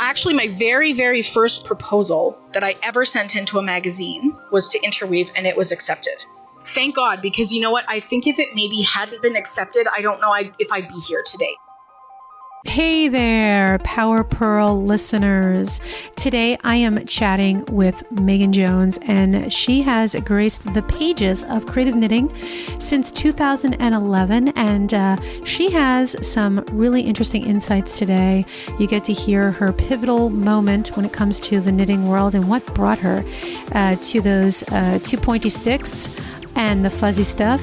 actually my very, very first proposal that I ever sent into a magazine was to interweave, and it was accepted. Thank God, because you know what? I think if it maybe hadn't been accepted, I don't know if I'd be here today. Hey there, Power Purl listeners. Today I am chatting with Megan Jones, and she has graced the pages of Creative Knitting since 2011, and she has some really interesting insights today. You get to hear her pivotal moment when it comes to the knitting world and what brought her to those two pointy sticks and the fuzzy stuff.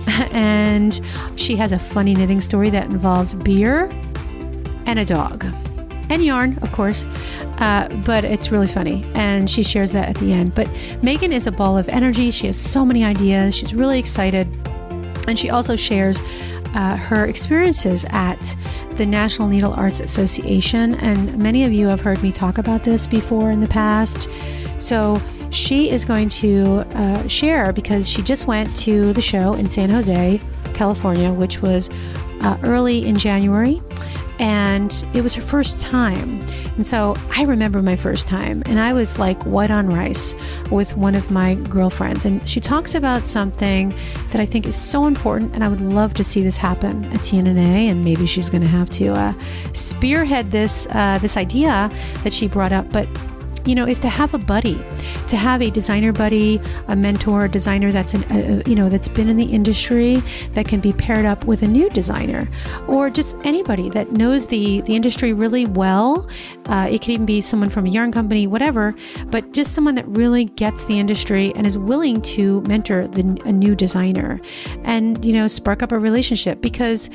And she has a funny knitting story that involves beer and a dog and yarn, of course, but it's really funny, and she shares that at the end. But Megan is a ball of energy. She has so many ideas. She's really excited, and she also shares her experiences at the National Needle Arts Association, and many of you have heard me talk about this before in the past. So she is going to share, because she just went to the show in San Jose, California, which was early in January, and it was her first time. And so I remember my first time, and I was like white on rice with one of my girlfriends. And she talks about something that I think is so important, and I would love to see this happen at TNNA. And maybe she's going to have to spearhead this idea that she brought up. But you know, is to have a buddy, to have a designer buddy, a mentor, a designer that's that's been in the industry, that can be paired up with a new designer, or just anybody that knows the industry really well. It could even be someone from a yarn company, whatever, but just someone that really gets the industry and is willing to mentor a new designer, and spark up a relationship, because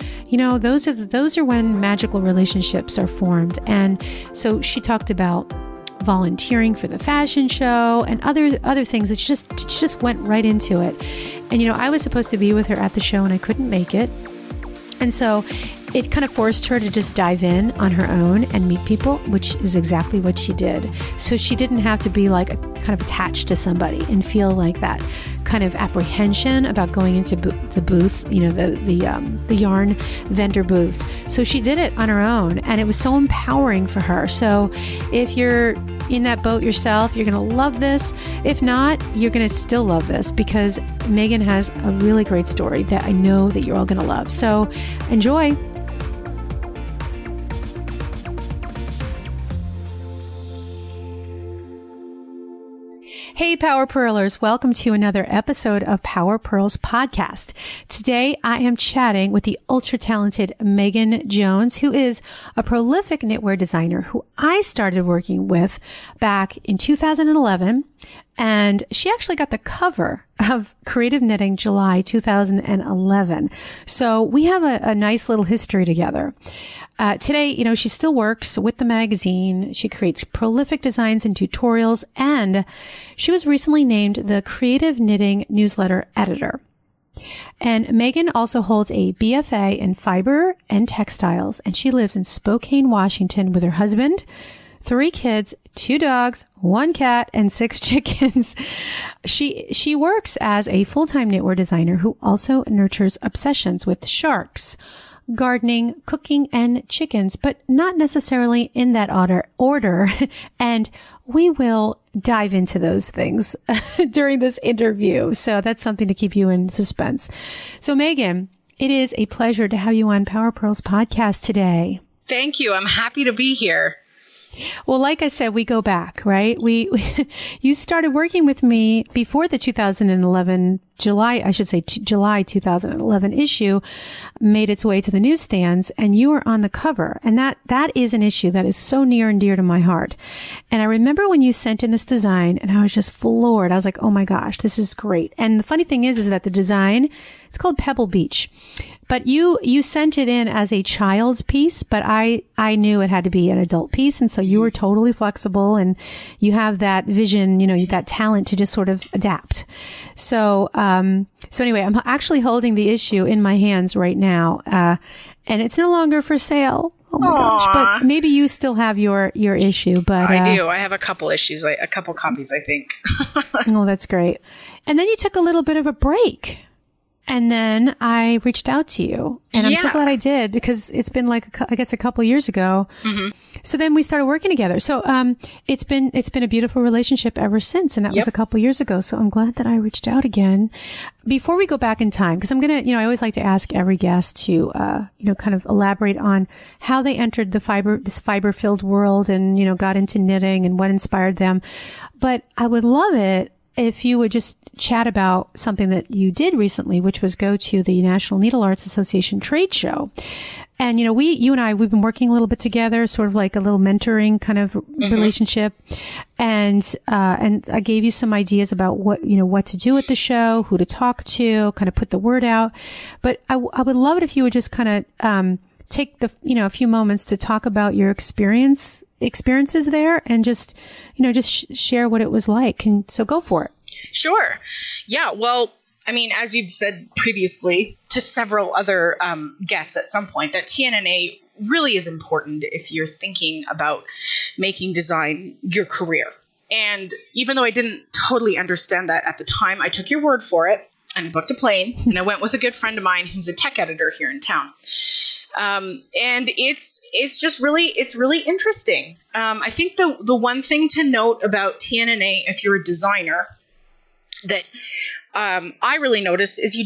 those are when magical relationships are formed. And so she talked about volunteering for the fashion show and other things that she just went right into it. And I was supposed to be with her at the show, and I couldn't make it, and so it kind of forced her to just dive in on her own and meet people, which is exactly what she did. So she didn't have to be like kind of attached to somebody and feel like that kind of apprehension about going into the booth, the yarn vendor booths. So she did it on her own, and it was so empowering for her. So if you're in that boat yourself, you're going to love this. If not, you're going to still love this, because Megan has a really great story that I know that you're all going to love. So enjoy. Hey, Power Purlers, welcome to another episode of Power Purls podcast. Today, I am chatting with the ultra-talented Megan Jones, who is a prolific knitwear designer who I started working with back in 2011. And she actually got the cover of Creative Knitting July 2011. So we have a nice little history together. Today, she still works with the magazine. She creates prolific designs and tutorials, and she was recently named the Creative Knitting newsletter editor. And Megan also holds a BFA in fiber and textiles, and she lives in Spokane, Washington with her husband, 3 kids, 2 dogs, 1 cat, and 6 chickens. She works as a full-time knitwear designer who also nurtures obsessions with sharks, gardening, cooking, and chickens, but not necessarily in that order. And we will dive into those things during this interview. So that's something to keep you in suspense. So Megan, it is a pleasure to have you on Power Purls podcast today. Thank you. I'm happy to be here. Well, like I said, we go back, right? You started working with me before the 2011 July 2011 issue made its way to the newsstands, and you were on the cover. And that is an issue that is so near and dear to my heart. And I remember when you sent in this design, and I was just floored. I was like, oh my gosh, this is great. And the funny thing is that the design, it's called Pebble Beach. But you sent it in as a child's piece, but I knew it had to be an adult piece. And so you were totally flexible, and you have that vision, that talent to just sort of adapt. So anyway, I'm actually holding the issue in my hands right now. And it's no longer for sale. Oh my gosh. But maybe you still have your issue, but I do. I have a couple issues, a couple copies, I think. Oh, that's great. And then you took a little bit of a break. And then I reached out to you, and I'm so glad I did, because it's been like, I guess, a couple years ago. Mm-hmm. So then we started working together. So it's been a beautiful relationship ever since, and that was a couple years ago. So I'm glad that I reached out again. Before we go back in time, because I'm gonna, I always like to ask every guest to kind of elaborate on how they entered this fiber-filled world, and got into knitting and what inspired them. But I would love it if you would just chat about something that you did recently, which was go to the National Needle Arts Association trade show. And, you and I, we've been working a little bit together, sort of like a little mentoring kind of relationship. And I gave you some ideas about what to do at the show, who to talk to, kind of put the word out. But I would love it if you would just kind of, take a few moments to talk about your experiences there, and just share what it was like. And so go for it. Sure. Yeah. Well, I mean, as you've said previously to several other guests at some point, that TNNA really is important if you're thinking about making design your career. And even though I didn't totally understand that at the time, I took your word for it, and I booked a plane, and I went with a good friend of mine who's a tech editor here in town. And it's really interesting. I think the one thing to note about TNNA, if you're a designer, that I really noticed is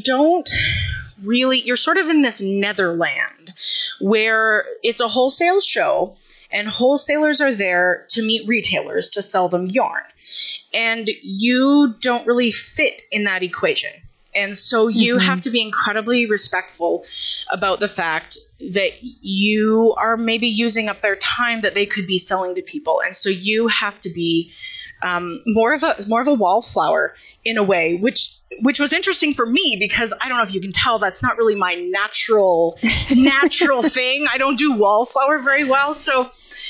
you're sort of in this netherland where it's a wholesale show, and wholesalers are there to meet retailers to sell them yarn. And you don't really fit in that equation. And so you have to be incredibly respectful about the fact that you are maybe using up their time that they could be selling to people. And so you have to be more of a wallflower in a way, which was interesting for me, because I don't know if you can tell, that's not really my natural thing. I don't do wallflower very well. So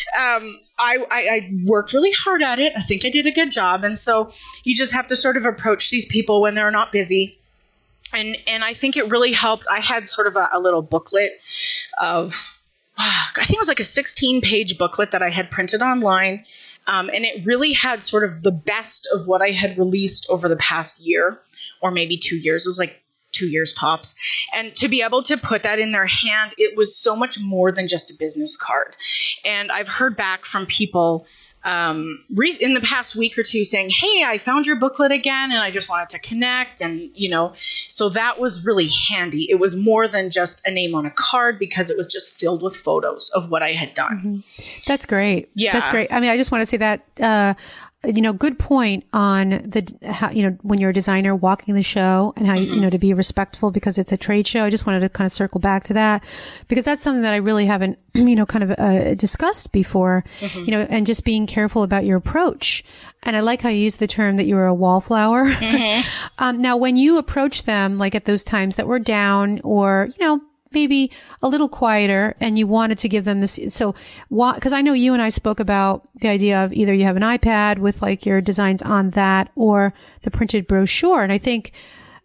I worked really hard at it. I think I did a good job. And so you just have to sort of approach these people when they're not busy. And I think it really helped. I had sort of a little booklet of, I think it was like a 16-page booklet that I had printed online. And it really had sort of the best of what I had released over the past year, or maybe 2 years. It was like 2 years tops. And to be able to put that in their hand, it was so much more than just a business card. And I've heard back from people in the past week or two saying, hey, I found your booklet again, and I just wanted to connect. And, so that was really handy. It was more than just a name on a card, because it was just filled with photos of what I had done. Mm-hmm. That's great. Yeah. That's great. I mean, I just want to say that, good point on how, when you're a designer walking the show, and how, to be respectful because it's a trade show. I just wanted to kind of circle back to that, because that's something that I really haven't, kind of discussed before, and just being careful about your approach. And I like how you use the term that you were a wallflower. Mm-hmm. Now, when you approach them, like at those times that were down, or, maybe a little quieter, and you wanted to give them this. So, because I know you and I spoke about the idea of either you have an iPad with like your designs on that, or the printed brochure. And I think,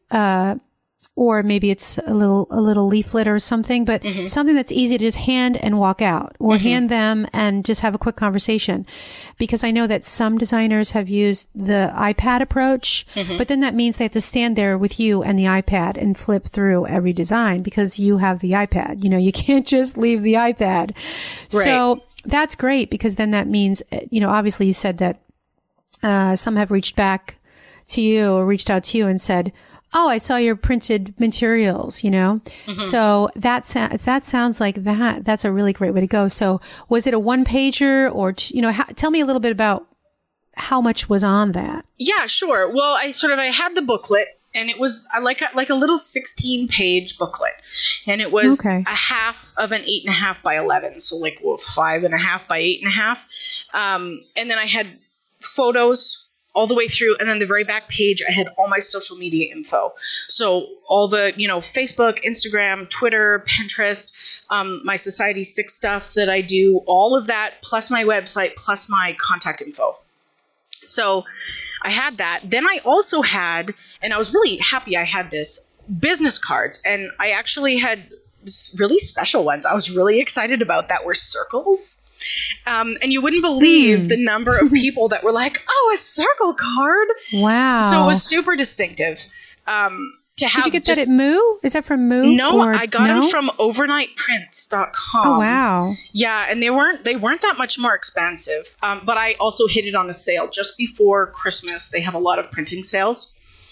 or maybe it's a little leaflet or something, but something that's easy to just hand and walk out, or hand them and just have a quick conversation. Because I know that some designers have used the iPad approach, but then that means they have to stand there with you and the iPad and flip through every design, because you have the iPad. You can't just leave the iPad. Right. So that's great, because then that means, obviously you said that some have reached back to you, or reached out to you and said, oh, I saw your printed materials, So that sounds like that's a really great way to go. So was it a one pager, or, tell me a little bit about how much was on that? Yeah, sure. Well, I had the booklet, and it was like a little 16-page booklet, and it was a half of an 8.5 by 11. So 5.5 by 8.5. And then I had photos all the way through. And then the very back page, I had all my social media info. So all the, Facebook, Instagram, Twitter, Pinterest, my Society 6 stuff that I do, all of that, plus my website, plus my contact info. So I had that. Then I also had, and I was really happy I had this, business cards. And I actually had really special ones I was really excited about that were circles. And you wouldn't believe the number of people that were like, oh, a circle card. Wow. So it was super distinctive. to have. Did you get that at Moo? Is that from Moo? No, I got them from overnightprints.com. Oh, wow. Yeah, and they weren't that much more expensive. But I also hit it on a sale just before Christmas. They have a lot of printing sales.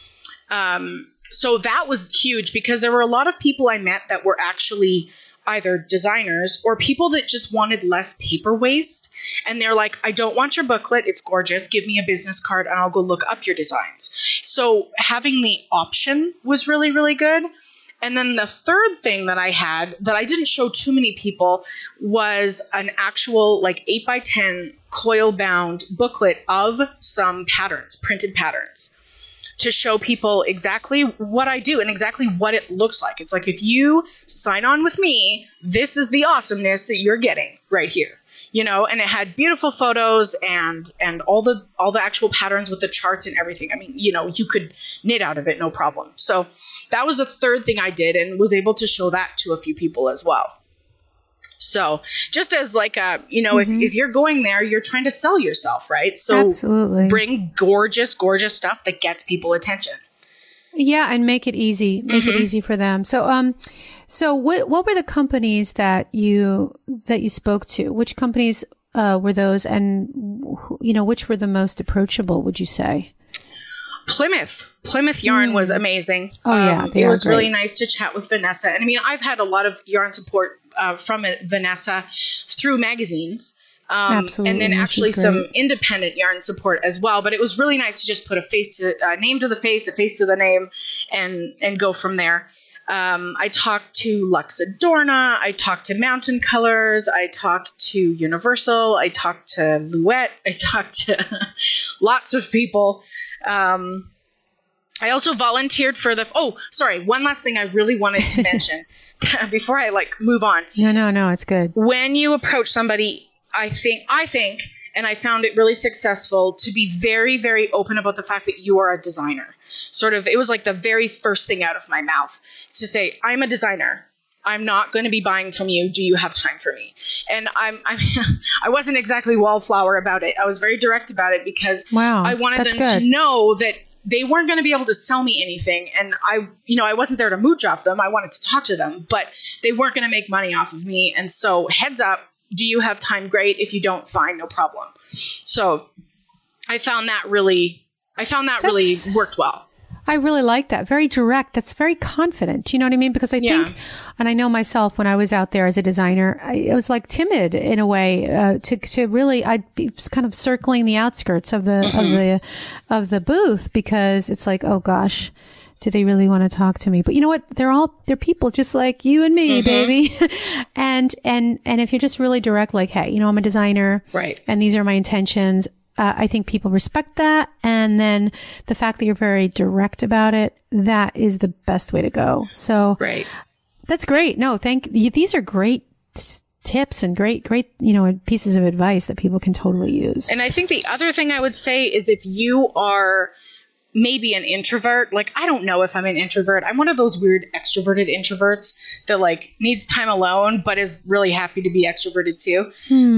So that was huge because there were a lot of people I met that were actually either designers or people that just wanted less paper waste. And they're like, I don't want your booklet. It's gorgeous. Give me a business card and I'll go look up your designs. So having the option was really, really good. And then the third thing that I had that I didn't show too many people was an actual like 8x10 coil bound booklet of some patterns, printed patterns, to show people exactly what I do and exactly what it looks like. It's like, if you sign on with me, this is the awesomeness that you're getting right here. You know, and it had beautiful photos and all the actual patterns with the charts and everything. I mean, you know, you could knit out of it, no problem. So that was a third thing I did and was able to show that to a few people as well. So just as like a, you know, if you're going there, you're trying to sell yourself, right? So absolutely bring gorgeous, gorgeous stuff that gets people attention. Yeah, and make it easy. Make it easy for them. So, so what were the companies that you spoke to? Which companies were those, and you know, which were the most approachable? Would you say? Plymouth Yarn was amazing. Oh yeah, it was really nice to chat with Vanessa. And I mean, I've had a lot of yarn support from Vanessa through magazines. Absolutely. And then actually some independent yarn support as well. But it was really nice to just put a face to name to the face, a face to the name, and go from there. I talked to Lux Adorna. I talked to Mountain Colors. I talked to Universal. I talked to Louette. I talked to lots of people. I also volunteered for one last thing I really wanted to mention before I move on. No, it's good. When you approach somebody, I think, and I found it really successful to be very, very open about the fact that you are a designer. Sort of, it was like the very first thing out of my mouth to say, I'm a designer. I'm not going to be buying from you. Do you have time for me? And I wasn't exactly wallflower about it. I was very direct about it because I wanted them to know that they weren't going to be able to sell me anything. And I wasn't there to mooch off them. I wanted to talk to them, but they weren't going to make money off of me. And so heads up, do you have time? Great. If you don't, fine, no problem. So I found that really worked well. I really like that. Very direct. That's very confident. You know what I mean? Because I think, and I know myself when I was out there as a designer, I was like timid in a way to really, I'd be kind of circling the outskirts of the booth because it's like, oh gosh, do they really want to talk to me? But you know what? They're people just like you and me, baby. and if you're just really direct, like, hey, you know, I'm a designer, right? And these are my intentions. I think people respect that. And then the fact that you're very direct about it, that is the best way to go. So that's great. No, thank you. These are great tips and great, you know, pieces of advice that people can totally use. And I think the other thing I would say is if you are maybe an introvert, like, I don't know if I'm an introvert. I'm one of those weird extroverted introverts that needs time alone, but is really happy to be extroverted too.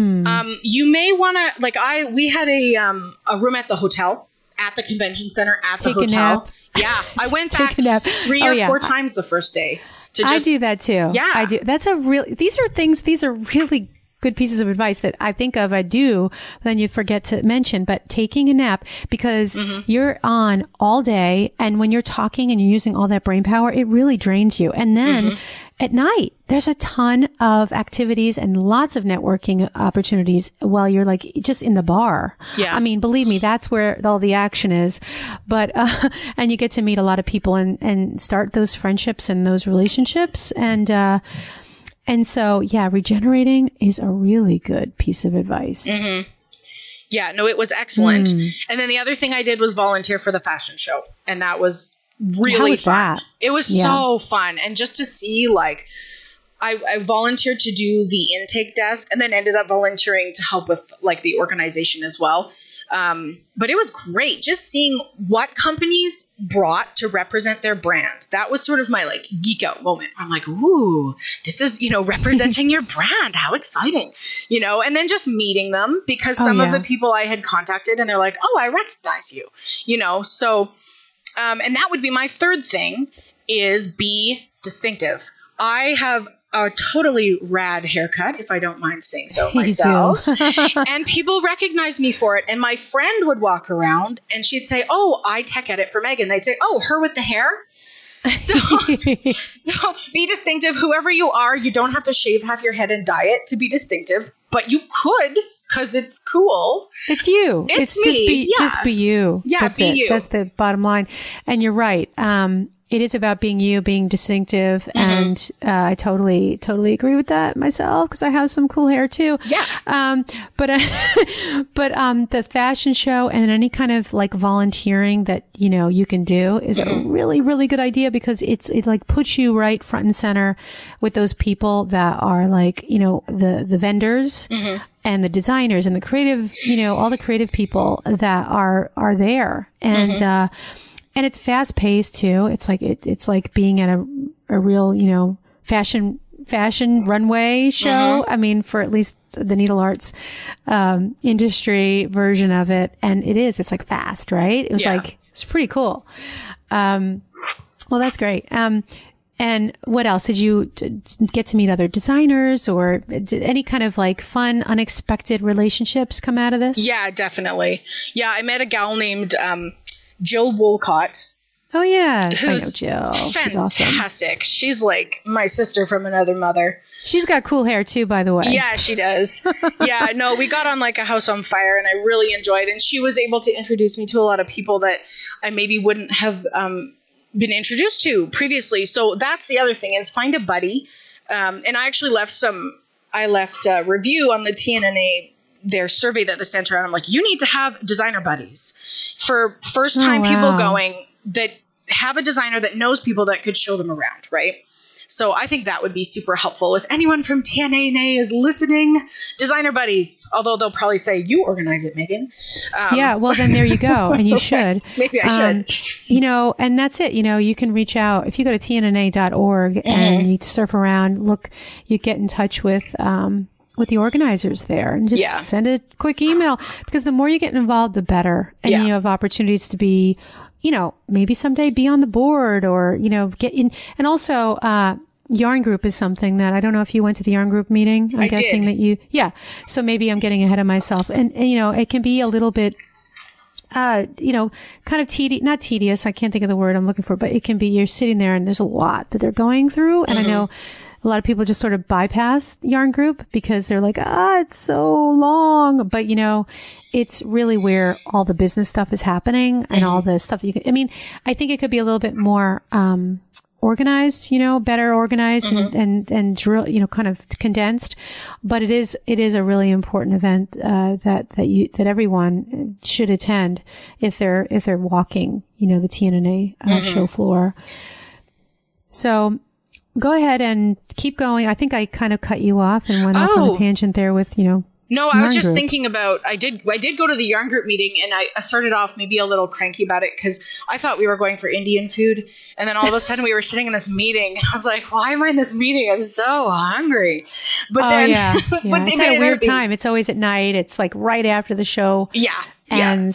You may want to, we had a room at the hotel, at the convention center, at the hotel. Yeah. I went back 3 or 4 times the first day. I do that too. Yeah. I do. These are really good pieces of advice that I think of, I do, then you forget to mention, but taking a nap, because you're on all day, and when you're talking and you're using all that brain power, it really drains you. And then at night, there's a ton of activities and lots of networking opportunities while you're just in the bar. Yeah. I mean, believe me, that's where all the action is. But, and you get to meet a lot of people and start those friendships and those relationships. And so, regenerating is a really good piece of advice. Yeah, no, it was excellent. And then the other thing I did was volunteer for the fashion show. And that was really fun. That? It was so fun. And just to see, I volunteered to do the intake desk and then ended up volunteering to help with the organization as well. But it was great just seeing what companies brought to represent their brand. That was sort of my geek out moment. I'm like, ooh, this is, representing your brand. How exciting, and then just meeting them because some of the people I had contacted and they're like, oh, I recognize you, so, and that would be my third thing is be distinctive. I have a totally rad haircut, if I don't mind saying so myself. And people recognize me for it. And my friend would walk around and she'd say, oh, I tech edit for Megan. They'd say, oh, her with the hair? So be distinctive. Whoever you are, you don't have to shave half your head and dye it to be distinctive, but you could, because it's cool. It's you. It's me. Just be you. Yeah, That's be it. you. That's the bottom line. And you're right. It is about being you, being distinctive. And I totally agree with that myself, because I have some cool hair too. Yeah. But the fashion show and any kind of like volunteering that, you know, you can do is a really, really good idea, because it like puts you right front and center with those people that are like, you know, the vendors and the designers and the creative, you know, all the creative people that are there. And it's fast paced too. It's like being at a real, you know, fashion runway show. I mean, for at least the needle arts industry version of it. And it's like fast, right? It was it's pretty cool. Well, that's great. And what else? Did you get to meet other designers, or did any kind of like fun, unexpected relationships come out of this? Yeah, definitely. Yeah, I met a gal named Jill Wolcott. Oh, yeah. I know Jill. She's awesome. Fantastic. She's like my sister from another mother. She's got cool hair too, by the way. Yeah, she does. Yeah, no, we got on like a house on fire, and I really enjoyed it. And she was able to introduce me to a lot of people that I maybe wouldn't have been introduced to previously. So that's the other thing, is find a buddy. And I actually left a review on the TNNA, their survey that they sent around. I'm like, you need to have designer buddies for first time people going, that have a designer that knows people that could show them around. Right. So I think that would be super helpful. If anyone from TNNA is listening, designer buddies, although they'll probably say, you organize it, Megan. Yeah, well, then there you go. And you should. Maybe I should. You know, and that's it. You know, you can reach out. If you go to tnna.org and you surf around, look, you get in touch with the organizers there, and just send a quick email, because the more you get involved, the better. And you have opportunities to be, you know, maybe someday be on the board, or, you know, get in. And also, Yarn Group is something that I don't know if you went to the Yarn Group meeting. I'm guessing that so maybe I'm getting ahead of myself, and, you know, it can be a little bit, you know, kind of not tedious. I can't think of the word I'm looking for, but it can be, you're sitting there and there's a lot that they're going through. And I know a lot of people just sort of bypass Yarn Group because they're like, it's so long. But, you know, it's really where all the business stuff is happening and all the stuff that I think it could be a little bit more, organized, you know, better organized and drill, you know, kind of condensed. But it is a really important event, that everyone should attend if they're walking, you know, the TNNA show floor. So go ahead and keep going. I think I kind of cut you off and went off on a tangent there with, you know. No, I was just thinking about, I did go to the Yarn Group meeting, and I started off maybe a little cranky about it because I thought we were going for Indian food. And then all of a sudden we were sitting in this meeting. I was like, why am I in this meeting? I'm so hungry. But then, but it's at a weird time. It's always at night. It's like right after the show. Yeah. And,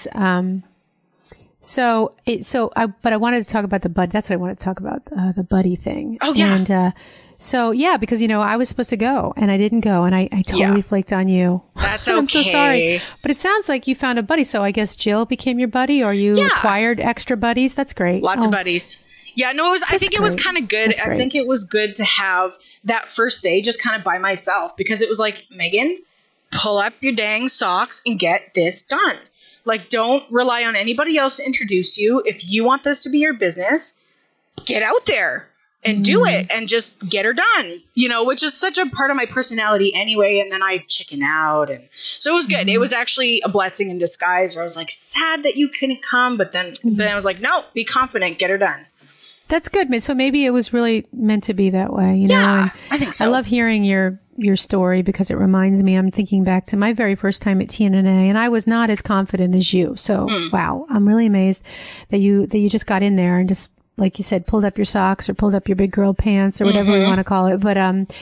but I wanted to talk about the buddy. That's what I wanted to talk about, the buddy thing. Oh, yeah. And, because, you know, I was supposed to go and I didn't go, and I totally flaked on you. That's okay. I'm so sorry. But it sounds like you found a buddy. So I guess Jill became your buddy, or you acquired extra buddies. That's great. Lots of buddies. Yeah, no, I think it was kind of good. I think it was good to have that first day just kind of by myself, because it was like, Megan, pull up your dang socks and get this done. Like, don't rely on anybody else to introduce you. If you want this to be your business, get out there and do it and just get her done, you know, which is such a part of my personality anyway. And then I chicken out. And so it was good. It was actually a blessing in disguise, where I was like, sad that you couldn't come. But then I was like, no, be confident, get her done. That's good. So maybe it was really meant to be that way, you know? And I think so. I love hearing your story, because it reminds me, I'm thinking back to my very first time at TNNA, and I was not as confident as you. So, wow, I'm really amazed that you just got in there and just, like you said, pulled up your socks or pulled up your big girl pants or whatever we want to call it. But,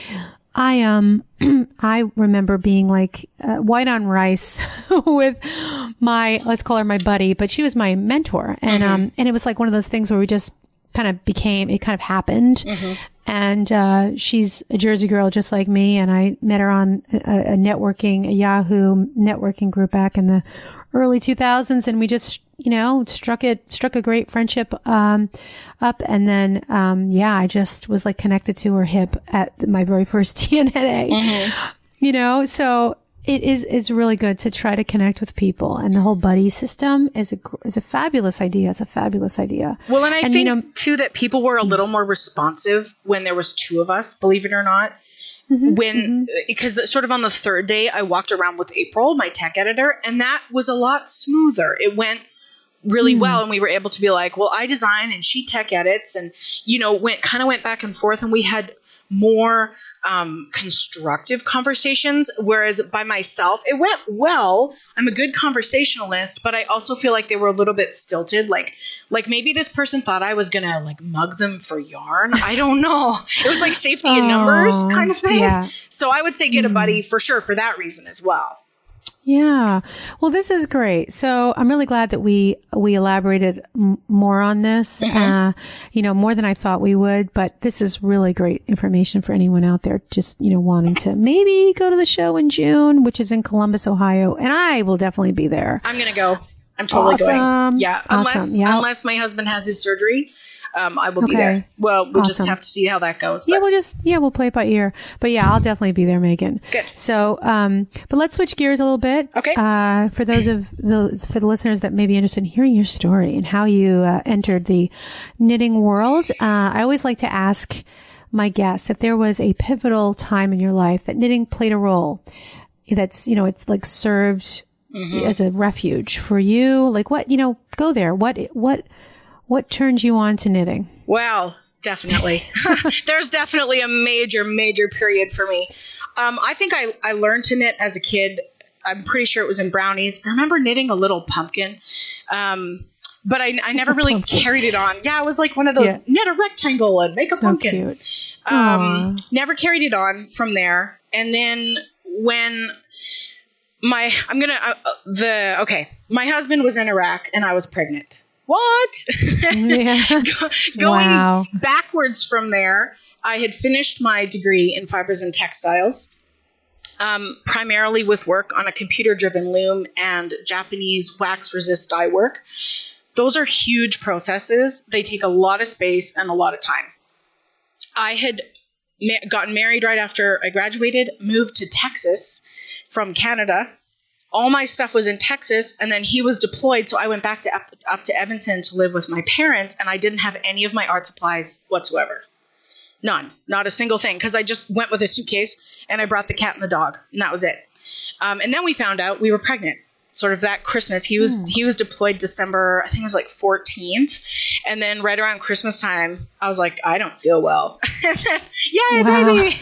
I remember being like white on rice with let's call her my buddy, but she was my mentor. And, and it was like one of those things where we just kind of happened. And she's a Jersey girl just like me. And I met her on a Yahoo networking group back in the early 2000s. And we just, struck a great friendship up. And then, I just was like connected to her hip at my very first TNNA, so it's really good to try to connect with people, and the whole buddy system is a fabulous idea. It's a fabulous idea. Well, and I think too that people were a little more responsive when there was two of us, believe it or not. Because sort of on the third day, I walked around with April, my tech editor, and that was a lot smoother. It went really well, and we were able to be like, well, I design and she tech edits, and went back and forth, and we had more constructive conversations, whereas by myself it went well. I'm a good conversationalist, but I also feel like they were a little bit stilted, like maybe this person thought I was gonna like mug them for yarn. I don't know. It was like safety in numbers kind of thing. So I would say get a buddy for sure for that reason as well. Yeah. Well, this is great. So I'm really glad that we elaborated more on this, more than I thought we would, but this is really great information for anyone out there just, wanting to maybe go to the show in June, which is in Columbus, Ohio. And I will definitely be there. I'm going to go. I'm totally going. Yeah. Unless my husband has his surgery. I will be there. Well, we'll just have to see how that goes. But. We'll play it by ear. But I'll definitely be there, Megan. Good. So, but let's switch gears a little bit. Okay. For the listeners that may be interested in hearing your story and how you entered the knitting world, I always like to ask my guests if there was a pivotal time in your life that knitting played a role. That's it's like served as a refuge for you. Like what go there. What turned you on to knitting? Well, definitely. There's definitely a major, major period for me. I think I learned to knit as a kid. I'm pretty sure it was in brownies. I remember knitting a little pumpkin, but I never really carried it on. Yeah, it was like one of those knit a rectangle and make a pumpkin. Cute. Never carried it on from there. And then when my husband was in Iraq and I was pregnant. What? Going backwards from there, I had finished my degree in fibers and textiles, primarily with work on a computer-driven loom and Japanese wax resist dye work. Those are huge processes. They take a lot of space and a lot of time. I had gotten married right after I graduated, moved to Texas from Canada. All my stuff was in Texas, and then he was deployed, so I went back up to Edmonton to live with my parents, and I didn't have any of my art supplies whatsoever. None. Not a single thing, because I just went with a suitcase, and I brought the cat and the dog, and that was it. And then we found out we were pregnant. Sort of that Christmas. He was deployed December, I think it was like 14th, and then right around Christmas time, I was like, I don't feel well. Yay, baby!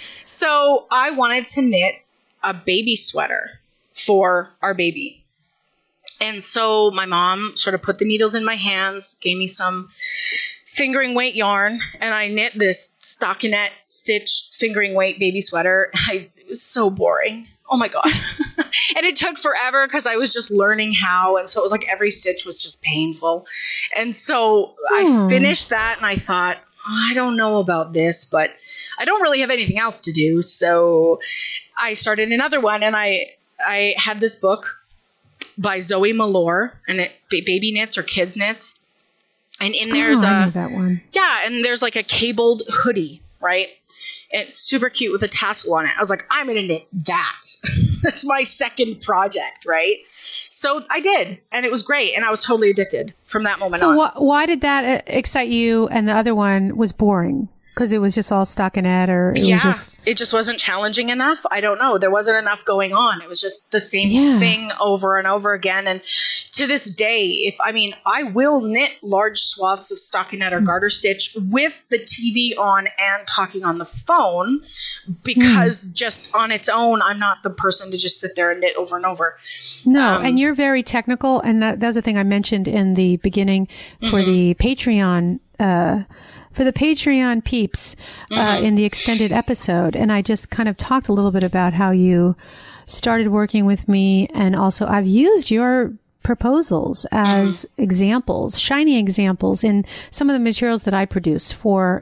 So I wanted to knit a baby sweater for our baby. And so my mom sort of put the needles in my hands, gave me some fingering weight yarn, and I knit this stockinette stitched fingering weight baby sweater. It was so boring. Oh my God. And it took forever because I was just learning how. And so it was like every stitch was just painful. And so I finished that and I thought, I don't know about this, but I don't really have anything else to do. So I started another one, and I had this book by Zoe Malore, and it baby knits or kids knits. And in there's I know that one. Yeah, and there's like a cabled hoodie, right? And it's super cute with a tassel on it. I was like, I'm going to knit that. That's my second project, right? So I did, and it was great, and I was totally addicted from that moment on. So why did that excite you, and the other one was boring? Because it was just all stockinette, or it just wasn't challenging enough. I don't know. There wasn't enough going on. It was just the same thing over and over again. And to this day, I will knit large swaths of stockinette or garter stitch with the TV on and talking on the phone, because just on its own, I'm not the person to just sit there and knit over and over. No, and you're very technical, and that was the thing I mentioned in the beginning for the Patreon. For the Patreon peeps in the extended episode. And I just kind of talked a little bit about how you started working with me. And also I've used your proposals as examples, shining examples in some of the materials that I produce for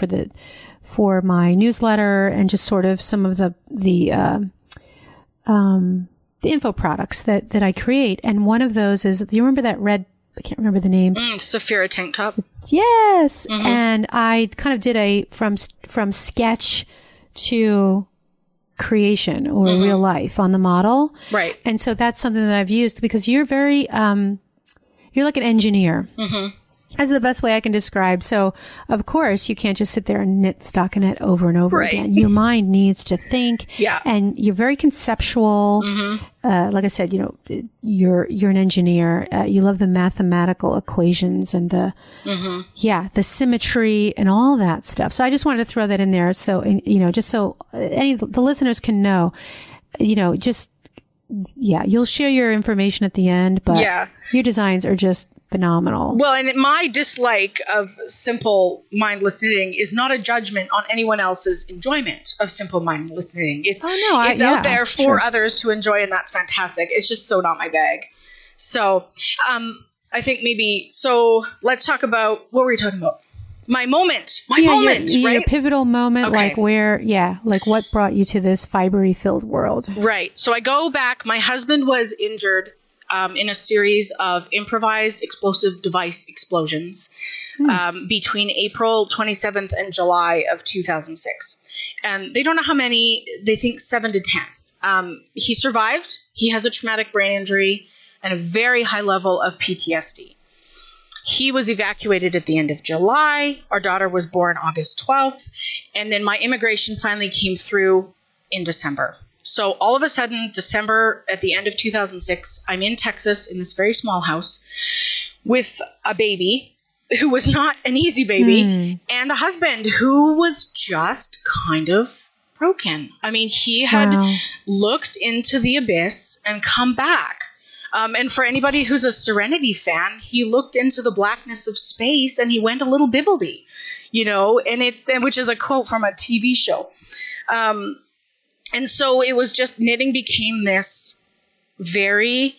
my newsletter and just sort of some of the info products that I create. And one of those is, do you remember that red, I can't remember the name. Saphira tank top. Yes. And I kind of did from sketch to creation or real life on the model. Right. And so that's something that I've used because you're very, you're like an engineer. That's the best way I can describe. So, of course, you can't just sit there and knit stockinette over and over again. Your mind needs to think. Yeah. And you're very conceptual. Like I said, you're an engineer. You love the mathematical equations and the symmetry and all that stuff. So I just wanted to throw that in there. So, just so the listeners can know, you'll share your information at the end, but your designs are just phenomenal. Well, and my dislike of simple mindless knitting is not a judgment on anyone else's enjoyment of simple mindless knitting. It's out there for others to enjoy, and that's fantastic. It's just so not my bag. So I think let's talk about, what were we talking about? My moment, right? Your pivotal moment, like what brought you to this fibery filled world. Right. So I go back, my husband was injured in a series of improvised explosive device explosions between April 27th and July of 2006. And they don't know how many, they think 7 to 10. He survived. He has a traumatic brain injury and a very high level of PTSD. He was evacuated at the end of July. Our daughter was born August 12th. And then my immigration finally came through in December. So all of a sudden, December, at the end of 2006, I'm in Texas in this very small house with a baby who was not an easy baby and a husband who was just kind of broken. I mean, he had looked into the abyss and come back. And for anybody who's a Serenity fan, he looked into the blackness of space and he went a little bibbledy, which is a quote from a TV show. And so it was just, knitting became this very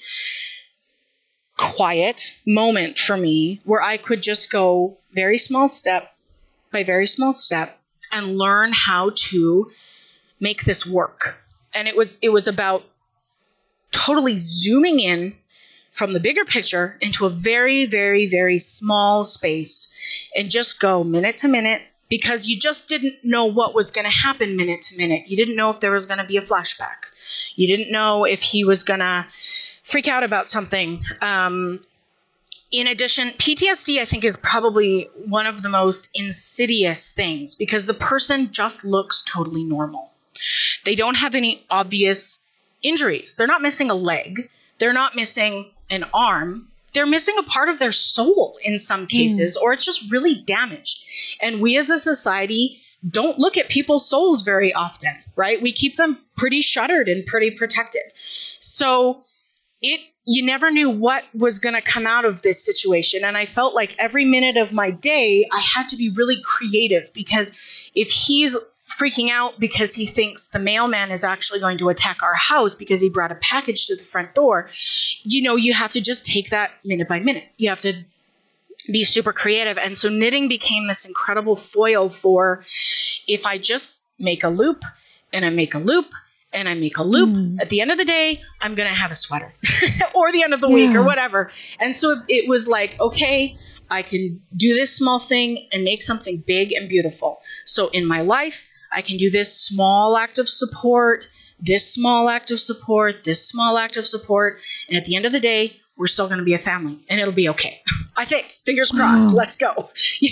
quiet moment for me where I could just go very small step by very small step and learn how to make this work. And it was about totally zooming in from the bigger picture into a very, very, very small space and just go minute to minute. Because you just didn't know what was going to happen minute to minute. You didn't know if there was going to be a flashback. You didn't know if he was going to freak out about something. In addition, PTSD, I think, is probably one of the most insidious things because the person just looks totally normal. They don't have any obvious injuries. They're not missing a leg. They're not missing an arm. They're missing a part of their soul in some cases, or it's just really damaged. And we as a society don't look at people's souls very often, right? We keep them pretty shuttered and pretty protected. So you never knew what was going to come out of this situation. And I felt like every minute of my day, I had to be really creative because if he's freaking out because he thinks the mailman is actually going to attack our house because he brought a package to the front door, you have to just take that minute by minute. You have to be super creative. And so knitting became this incredible foil for, if I just make a loop and I make a loop and I make a loop, at the end of the day, I'm going to have a sweater or the end of the week or whatever. And so it was like, okay, I can do this small thing and make something big and beautiful. So in my life, I can do this small act of support, this small act of support, this small act of support. And at the end of the day, we're still going to be a family and it'll be okay. I think. Fingers crossed. Let's go.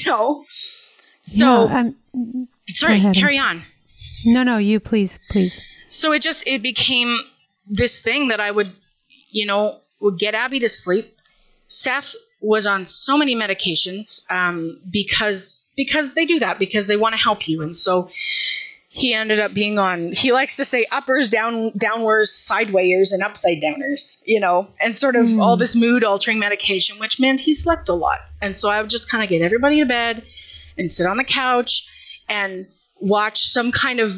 So, sorry, carry on. No, you please. So it became this thing that I would get Abby to sleep. Seth was on so many medications because they do that, because they want to help you. And so he ended up being on, he likes to say uppers, downwards, sideways, and upside downers, and sort of all this mood altering medication, which meant he slept a lot. And so I would just kind of get everybody to bed and sit on the couch and watch some kind of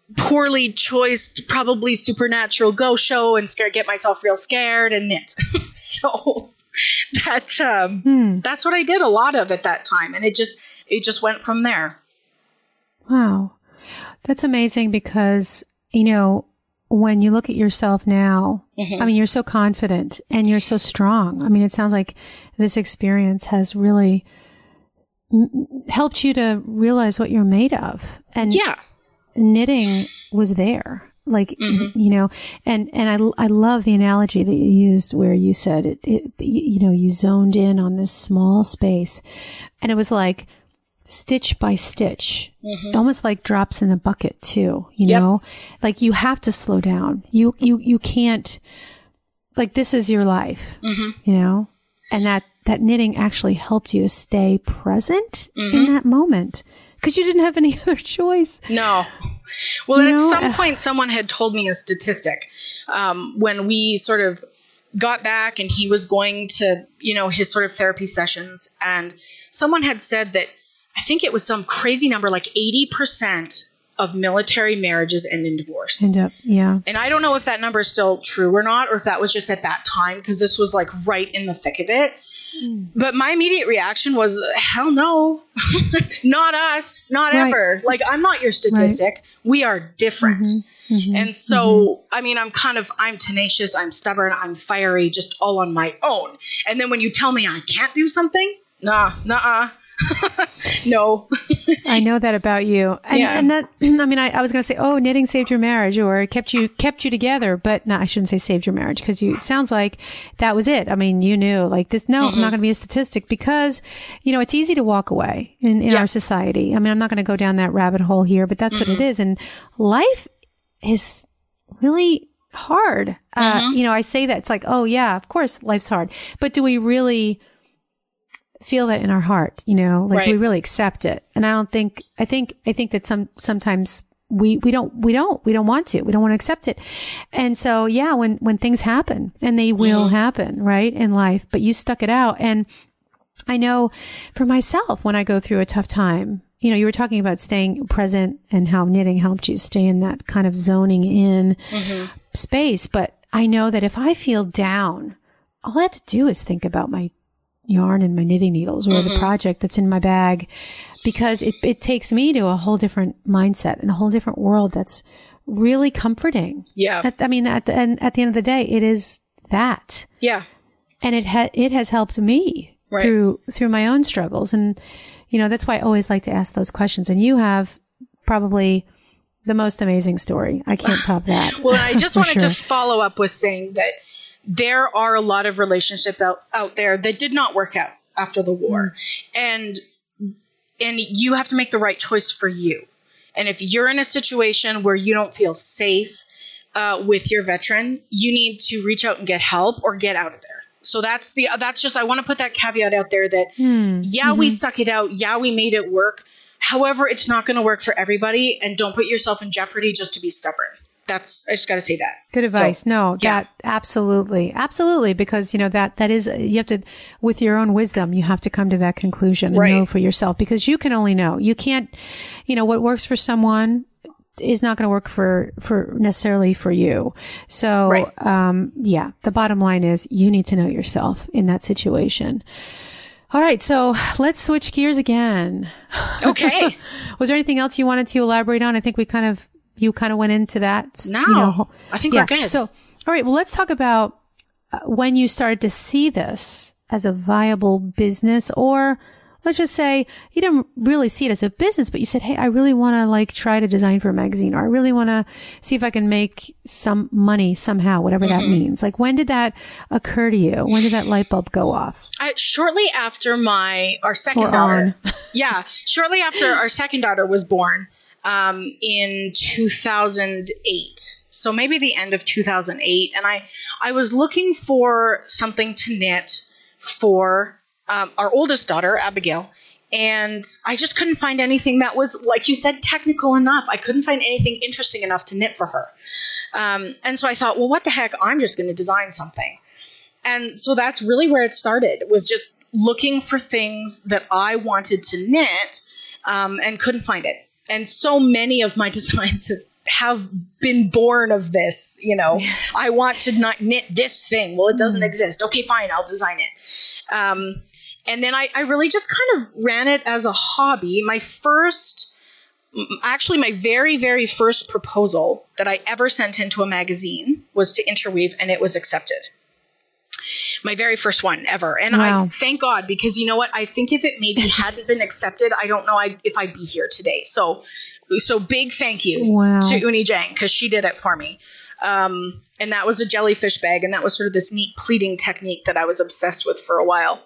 poorly choiced, probably supernatural ghost show and get myself real scared and knit. So that's what I did a lot of at that time. And it just went from there. Wow. That's amazing because, when you look at yourself now, I mean, you're so confident and you're so strong. I mean, it sounds like this experience has really helped you to realize what you're made of. And knitting was there. Like, and I love the analogy that you used where you said you zoned in on this small space and it was like stitch by stitch, almost like drops in a bucket too, know, like you have to slow down. You can't, like, this is your life, and that knitting actually helped you to stay present in that moment because you didn't have any other choice. No. Well, at some point, someone had told me a statistic when we sort of got back and he was going to, his sort of therapy sessions. And someone had said that I think it was some crazy number, like 80% of military marriages end in divorce. Yeah. And I don't know if that number is still true or not, or if that was just at that time, because this was like right in the thick of it. But my immediate reaction was, hell no, not us, not ever. Like, I'm not your statistic. We are different. And so, I mean, I'm tenacious, I'm stubborn, I'm fiery, just all on my own. And then when you tell me I can't do something, nuh-uh. No. I know that about you. And that, I mean, I was going to say, oh, knitting saved your marriage or it kept you together, but no, I shouldn't say saved your marriage because it sounds like that was it. I mean, you knew like this, no, I'm not going to be a statistic because, it's easy to walk away in our society. I mean, I'm not going to go down that rabbit hole here, but that's what it is. And life is really hard. I say that it's like, oh yeah, of course life's hard, but do we really feel that in our heart, do we really accept it? And I think that sometimes we don't want to accept it. And so, when things happen and they will happen, right, in life, but you stuck it out. And I know for myself, when I go through a tough time, you were talking about staying present and how knitting helped you stay in that kind of zoning in space. But I know that if I feel down, all I have to do is think about my yarn and my knitting needles or the project that's in my bag, because it takes me to a whole different mindset and a whole different world that's really comforting. Yeah. At the end of the day, it is that. Yeah. And it has helped me through my own struggles. And, that's why I always like to ask those questions. And you have probably the most amazing story. I can't top that. Well, I just wanted to follow up with saying that there are a lot of relationships out there that did not work out after the war. And you have to make the right choice for you. And if you're in a situation where you don't feel safe with your veteran, you need to reach out and get help or get out of there. So that's just, I want to put that caveat out there that, we stuck it out. Yeah, we made it work. However, it's not going to work for everybody. And don't put yourself in jeopardy just to be stubborn. I just got to say that. Good advice. So, that absolutely, because that is, you have to, with your own wisdom, you have to come to that conclusion and know for yourself, because you can only know. You can't, what works for someone is not going to work for necessarily for you. So, the bottom line is you need to know yourself in that situation. All right. So let's switch gears again. Okay. Was there anything else you wanted to elaborate on? I think you kind of went into that. No, I think we're good. So, all right. Well, let's talk about when you started to see this as a viable business, or let's just say you didn't really see it as a business, but you said, hey, I really want to try to design for a magazine, or I really want to see if I can make some money somehow, whatever that means. Like, when did that occur to you? When did that light bulb go off? Shortly after our second daughter. Shortly after our second daughter was born. In 2008. So maybe the end of 2008. And I was looking for something to knit for our oldest daughter, Abigail. And I just couldn't find anything that was, like you said, technical enough. I couldn't find anything interesting enough to knit for her. And so I thought, well, what the heck? I'm just going to design something. And so that's really where it started, was just looking for things that I wanted to knit and couldn't find it. And so many of my designs have been born of this, I want to not knit this thing. Well, it doesn't exist. Okay, fine. I'll design it. And then I really just kind of ran it as a hobby. My very, very first proposal that I ever sent into a magazine was to Interweave, and it was accepted. My very first one ever. And wow. I thank God, because you know what? I think if it maybe hadn't been accepted, I don't know if I'd be here today. So big thank you to Uni Jang, because she did it for me. And that was a jellyfish bag. And that was sort of this neat pleating technique that I was obsessed with for a while.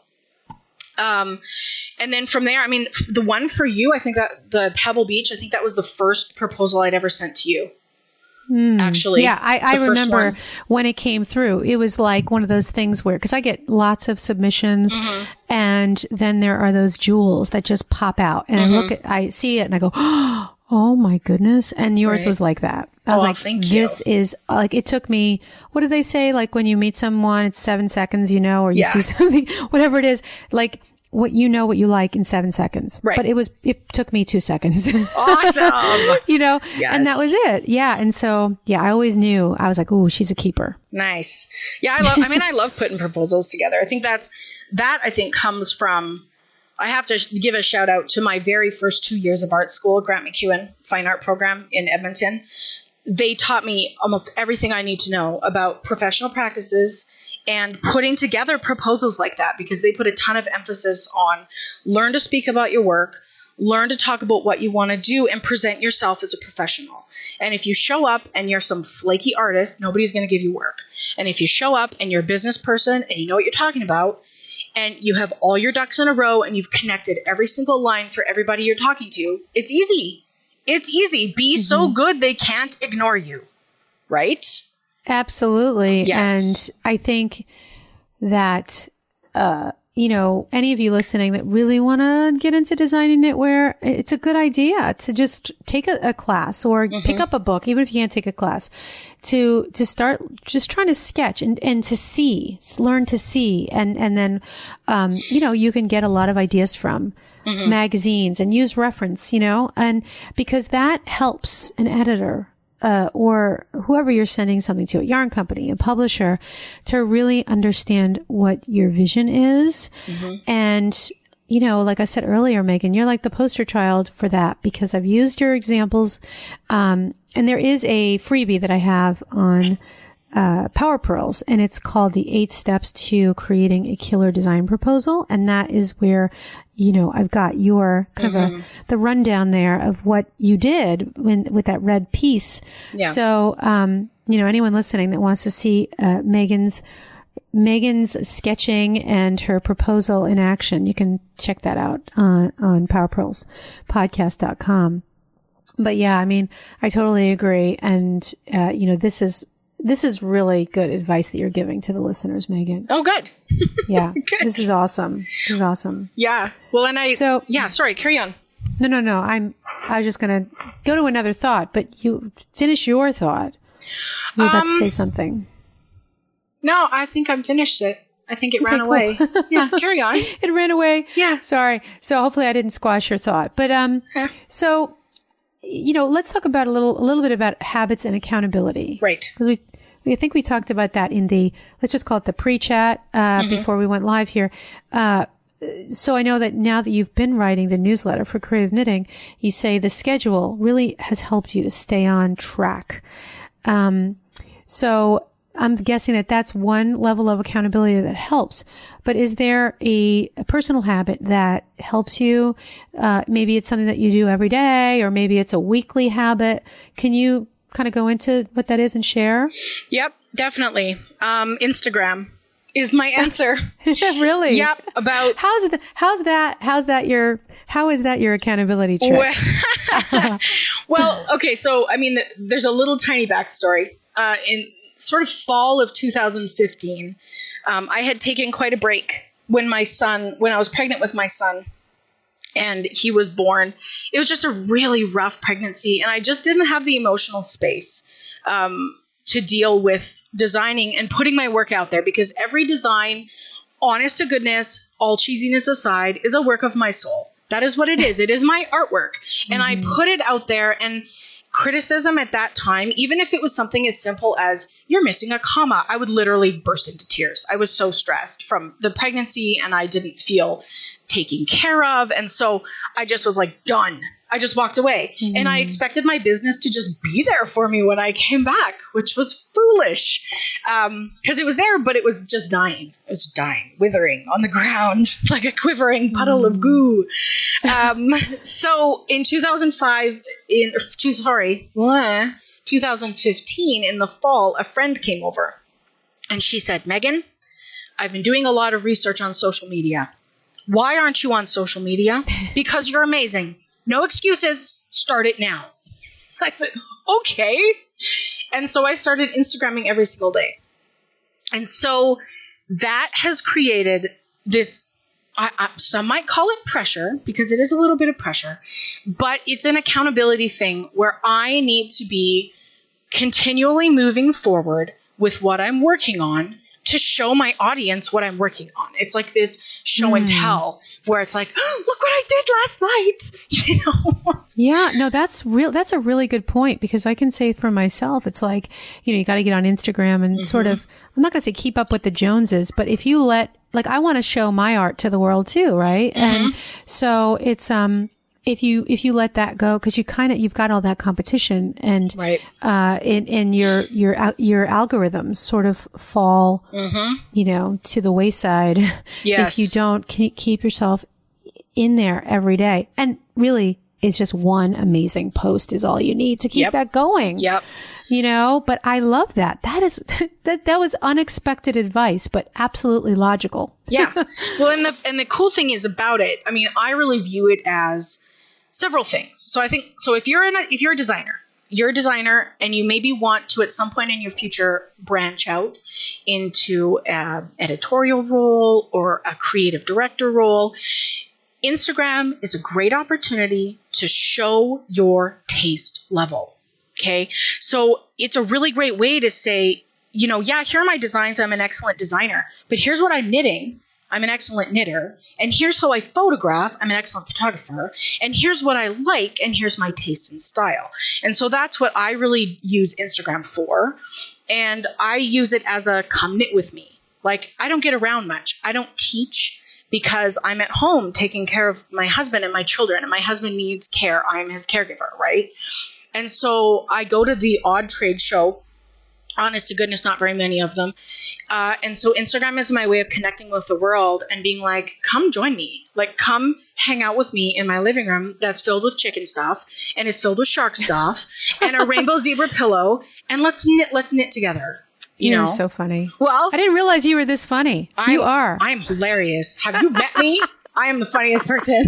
And then from there, I mean, the one for you, I think that the Pebble Beach, I think that was the first proposal I'd ever sent to you. Actually. Yeah, I remember when it came through, it was like one of those things where, because I get lots of submissions and then there are those jewels that just pop out and I see it and I go, oh my goodness. And yours was like that. I was like, this is like, it took me, what do they say? Like when you meet someone, it's 7 seconds, or you see something, whatever it is, like what you like in 7 seconds. Right. But it took me 2 seconds. Awesome. Yes. And that was it. Yeah. And so, I always knew, I was like, oh, she's a keeper. Nice. Yeah. I love putting proposals together. I think that comes from, I have to give a shout out to my very first 2 years of art school, Grant McEwen Fine Art Program in Edmonton. They taught me almost everything I need to know about professional practices and putting together proposals like that, because they put a ton of emphasis on learn to speak about your work, learn to talk about what you want to do, and present yourself as a professional. And if you show up and you're some flaky artist, nobody's going to give you work. And if you show up and you're a business person and you know what you're talking about, and you have all your ducks in a row and you've connected every single line for everybody you're talking to, it's easy. It's easy. Be so good they can't ignore you. Right? Absolutely. Yes. And I think that, any of you listening that really want to get into designing knitwear, it's a good idea to just take a class or pick up a book, even if you can't take a class, to start just trying to sketch and to learn to see. And then, you can get a lot of ideas from magazines and use reference, and because that helps an editor or whoever you're sending something to, a yarn company, a publisher, to really understand what your vision is. And, like I said earlier, Megan, you're like the poster child for that, because I've used your examples. And there is a freebie that I have on Power Pearls, and it's called the 8 Steps to Creating a Killer Design Proposal. And that is where, I've got your kind of the rundown there of what you did with that red piece. Yeah. So, anyone listening that wants to see Megan's sketching and her proposal in action, you can check that out on powerpearlspodcast.com. But yeah, I totally agree. And, this is really good advice that you're giving to the listeners, Megan. Oh, good. Yeah. Good. This is awesome. Yeah. Well, sorry, carry on. No. I was just going to go to another thought, but you finish your thought. You were about to say something. No, I think I'm finished it. I think it ran away. Yeah, carry on. It ran away. Yeah. Sorry. So hopefully I didn't squash your thought. But so, let's talk about a little bit about habits and accountability. Right. Because I think we talked about that in let's just call it the pre-chat before we went live here. So I know that now that you've been writing the newsletter for Creative Knitting, you say the schedule really has helped you to stay on track. So I'm guessing that that's one level of accountability that helps. But is there a personal habit that helps you? Maybe it's something that you do every day, or maybe it's a weekly habit. Can you kind of go into what that is and share? Yep, definitely. Instagram is my answer. Really? Yep. About how is that your accountability trick? Well, okay. So, there's a little tiny backstory. In sort of fall of 2015, I had taken quite a break when I was pregnant with my son and he was born. It was just a really rough pregnancy, and I just didn't have the emotional space to deal with designing and putting my work out there, because every design, honest to goodness, all cheesiness aside, is a work of my soul. That is what it is. It is my artwork. And I put it out there, and criticism at that time, even if it was something as simple as you're missing a comma, I would literally burst into tears. I was so stressed from the pregnancy and I didn't feel taken care of. And so I just was like, done. I just walked away and I expected my business to just be there for me when I came back, which was foolish because it was there, but it was just dying. It was dying, withering on the ground like a quivering puddle of goo. So in 2015 in the fall, a friend came over and she said, Megan, I've been doing a lot of research on social media. Why aren't you on social media? Because you're amazing. No excuses. Start it now. I said, okay. And so I started Instagramming every single day. And so that has created this, some might call it pressure because it is a little bit of pressure, but it's an accountability thing where I need to be continually moving forward with what I'm working on to show my audience what I'm working on. It's like this show and tell where it's like, oh, look what I did last night. You know? Yeah, no, that's real. That's a really good point because I can say for myself, it's like, you know, you got to get on Instagram and sort of, I'm not going to say keep up with the Joneses, but if you let, like, I want to show my art to the world too. Right. And so it's, if you let that go, because you've got all that competition and and your algorithms sort of fall, you know, to the wayside. Yes. If you don't keep yourself in there every day, and really, it's just one amazing post is all you need to keep that going. Yep. You know, but I love that. That is that was unexpected advice, but absolutely logical. Yeah. Well, and the cool thing is about it, I mean, I really view it as several things. So I think, so if you're a designer and you maybe want to at some point in your future branch out into an editorial role or a creative director role, Instagram is a great opportunity to show your taste level. Okay. So it's a really great way to say, you know, yeah, here are my designs. I'm an excellent designer, but here's what I'm knitting. I'm an excellent knitter. And here's how I photograph. I'm an excellent photographer. And here's what I like. And here's my taste and style. And so that's what I really use Instagram for. And I use it as a come knit with me. Like, I don't get around much. I don't teach because I'm at home taking care of my husband and my children. And my husband needs care. I'm his caregiver, right? And so I go to the odd trade show. Honest to goodness, not very many of them. And so Instagram is my way of connecting with the world and being like, come join me. Like, come hang out with me in my living room that's filled with chicken stuff and is filled with shark stuff and a rainbow zebra pillow. And let's knit together. You're so funny. Well, I didn't realize you were this funny. You are. I'm hilarious. Have you met me? I am the funniest person.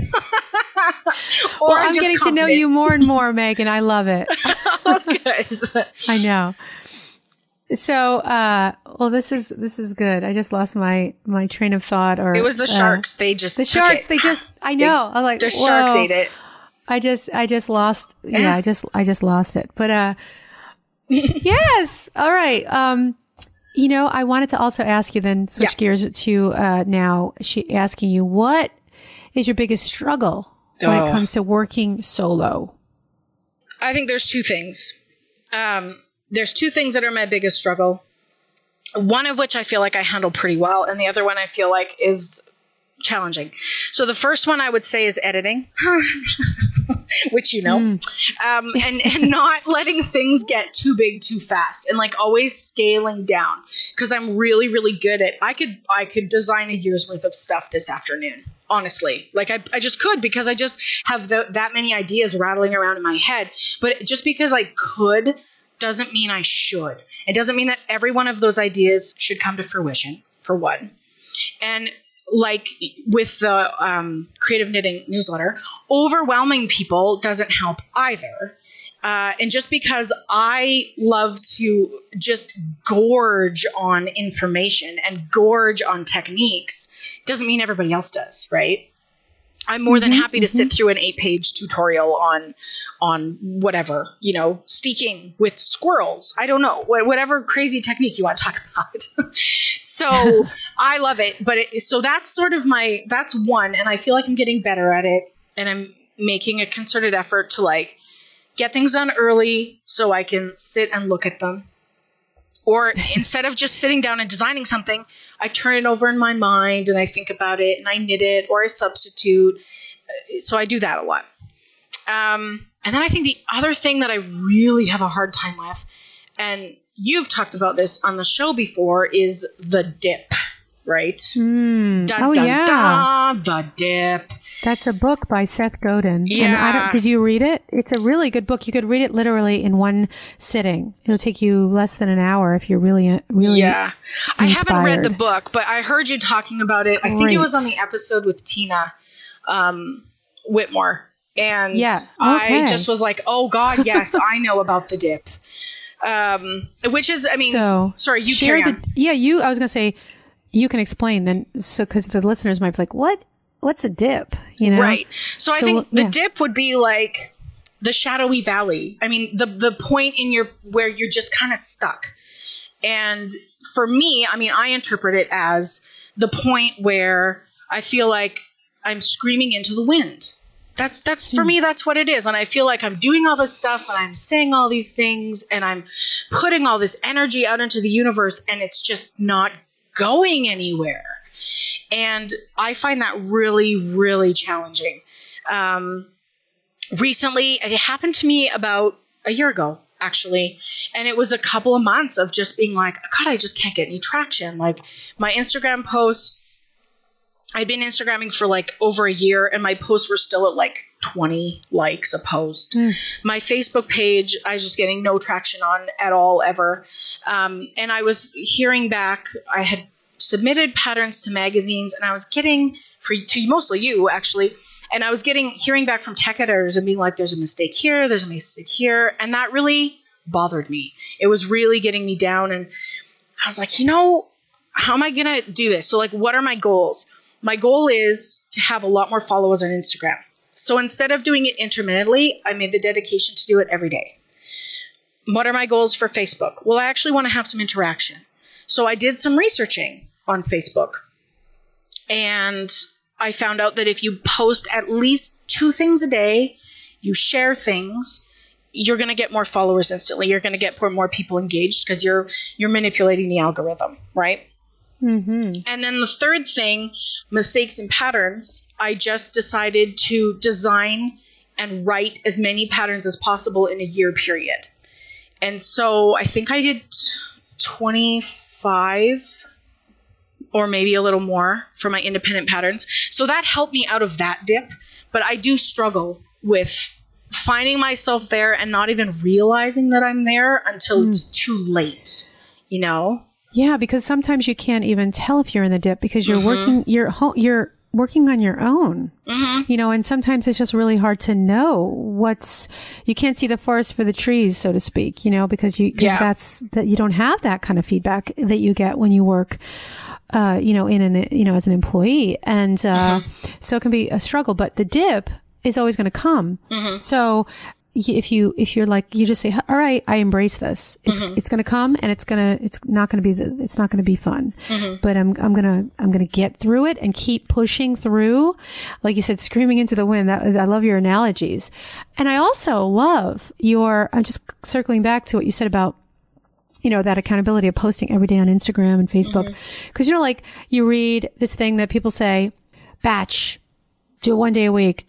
Well, I'm getting to know you more and more, Megan. I love it. Oh, good. I know. So, well, this is good. I just lost my train of thought. Or it was the sharks. I know. I was like, the sharks ate it. I just lost. Yeah, I just lost it. But, yes. All right. You know, I wanted to also ask you then switch gears to, now asking you, what is your biggest struggle when it comes to working solo? I think there's two things. There's two things that are my biggest struggle. One of which I feel like I handle pretty well, and the other one I feel like is challenging. So the first one I would say is editing, which you know, and not letting things get too big too fast, and like always scaling down, because I'm really, really good at. I could design a year's worth of stuff this afternoon. Honestly, like I just could, because I just have that many ideas rattling around in my head. But just because I could doesn't mean I should. It doesn't mean that every one of those ideas should come to fruition, for one. And like with the Creative Knitting newsletter, overwhelming people doesn't help either. And just because I love to just gorge on information and gorge on techniques doesn't mean everybody else does, right? I'm more than happy to sit through an 8-page tutorial on whatever, you know, steeking with squirrels. I don't know, whatever crazy technique you want to talk about. So I love it. But so that's sort of that's one. And I feel like I'm getting better at it. And I'm making a concerted effort to like get things done early so I can sit and look at them. Or instead of just sitting down and designing something, I turn it over in my mind and I think about it and I knit it or I substitute. So I do that a lot. And then I think the other thing that I really have a hard time with, and you've talked about this on the show before, is the dip, right? Dun, dun, yeah. dun, the dip. That's a book by Seth Godin. Yeah. And did you read it? It's a really good book. You could read it literally in one sitting. It'll take you less than an hour if you're really Yeah. I haven't read inspired. the book, but I heard you talking about it. I think it was on the episode with Tina Whitmore. And Yeah. Okay. I just was like, oh God, yes, I know about the dip. Which is, I mean, sorry, you carry on. I was going to say, you can explain then. So, cause the listeners might be like, what's a dip? You know? Right. So I think the dip would be like the shadowy valley. I mean, the point in where you're just kind of stuck. And for me, I mean, I interpret it as the point where I feel like I'm screaming into the wind. That's for me, that's what it is. And I feel like I'm doing all this stuff and I'm saying all these things and I'm putting all this energy out into the universe and it's just not going anywhere. And I find that really, really challenging. Recently, it happened to me about a year ago, actually. And it was a couple of months of just being like, God, I just can't get any traction. Like my Instagram posts, I'd been Instagramming for like over a year and my posts were still at like 20 likes a post. My Facebook page, I was just getting no traction on at all ever. And I was hearing back, I had submitted patterns to magazines and I was getting, to mostly you actually, and I was hearing back from tech editors and being like, there's a mistake here, there's a mistake here. And that really bothered me. It was really getting me down. And I was like, how am I going to do this? So like, what are my goals? My goal is to have a lot more followers on Instagram. So instead of doing it intermittently, I made the dedication to do it every day. What are my goals for Facebook? Well, I actually want to have some interaction. So I did some researching on Facebook. And I found out that if you post at least 2 things a day, you share things, you're going to get more followers instantly. You're going to get more people engaged because you're manipulating the algorithm, right? Mm-hmm. And then the third thing, mistakes and patterns, I just decided to design and write as many patterns as possible in a year period. And so I think I did 25 or maybe a little more for my independent patterns. So that helped me out of that dip. But I do struggle with finding myself there and not even realizing that I'm there until it's too late, Yeah, because sometimes you can't even tell if you're in the dip because you're you're working on your own, and sometimes it's just really hard to know you can't see the forest for the trees, so to speak, because you don't have that kind of feedback that you get when you work, as an employee. And, so it can be a struggle, but the dip is always going to come. So if you're like, you just say, all right, I embrace this. It's going to come and it's not going to be fun, but I'm going to get through it and keep pushing through. Like you said, screaming into the wind. I love your analogies. And I also love I'm just circling back to what you said about, that accountability of posting every day on Instagram and Facebook. Cause you read this thing that people say, batch, do it 1 day a week,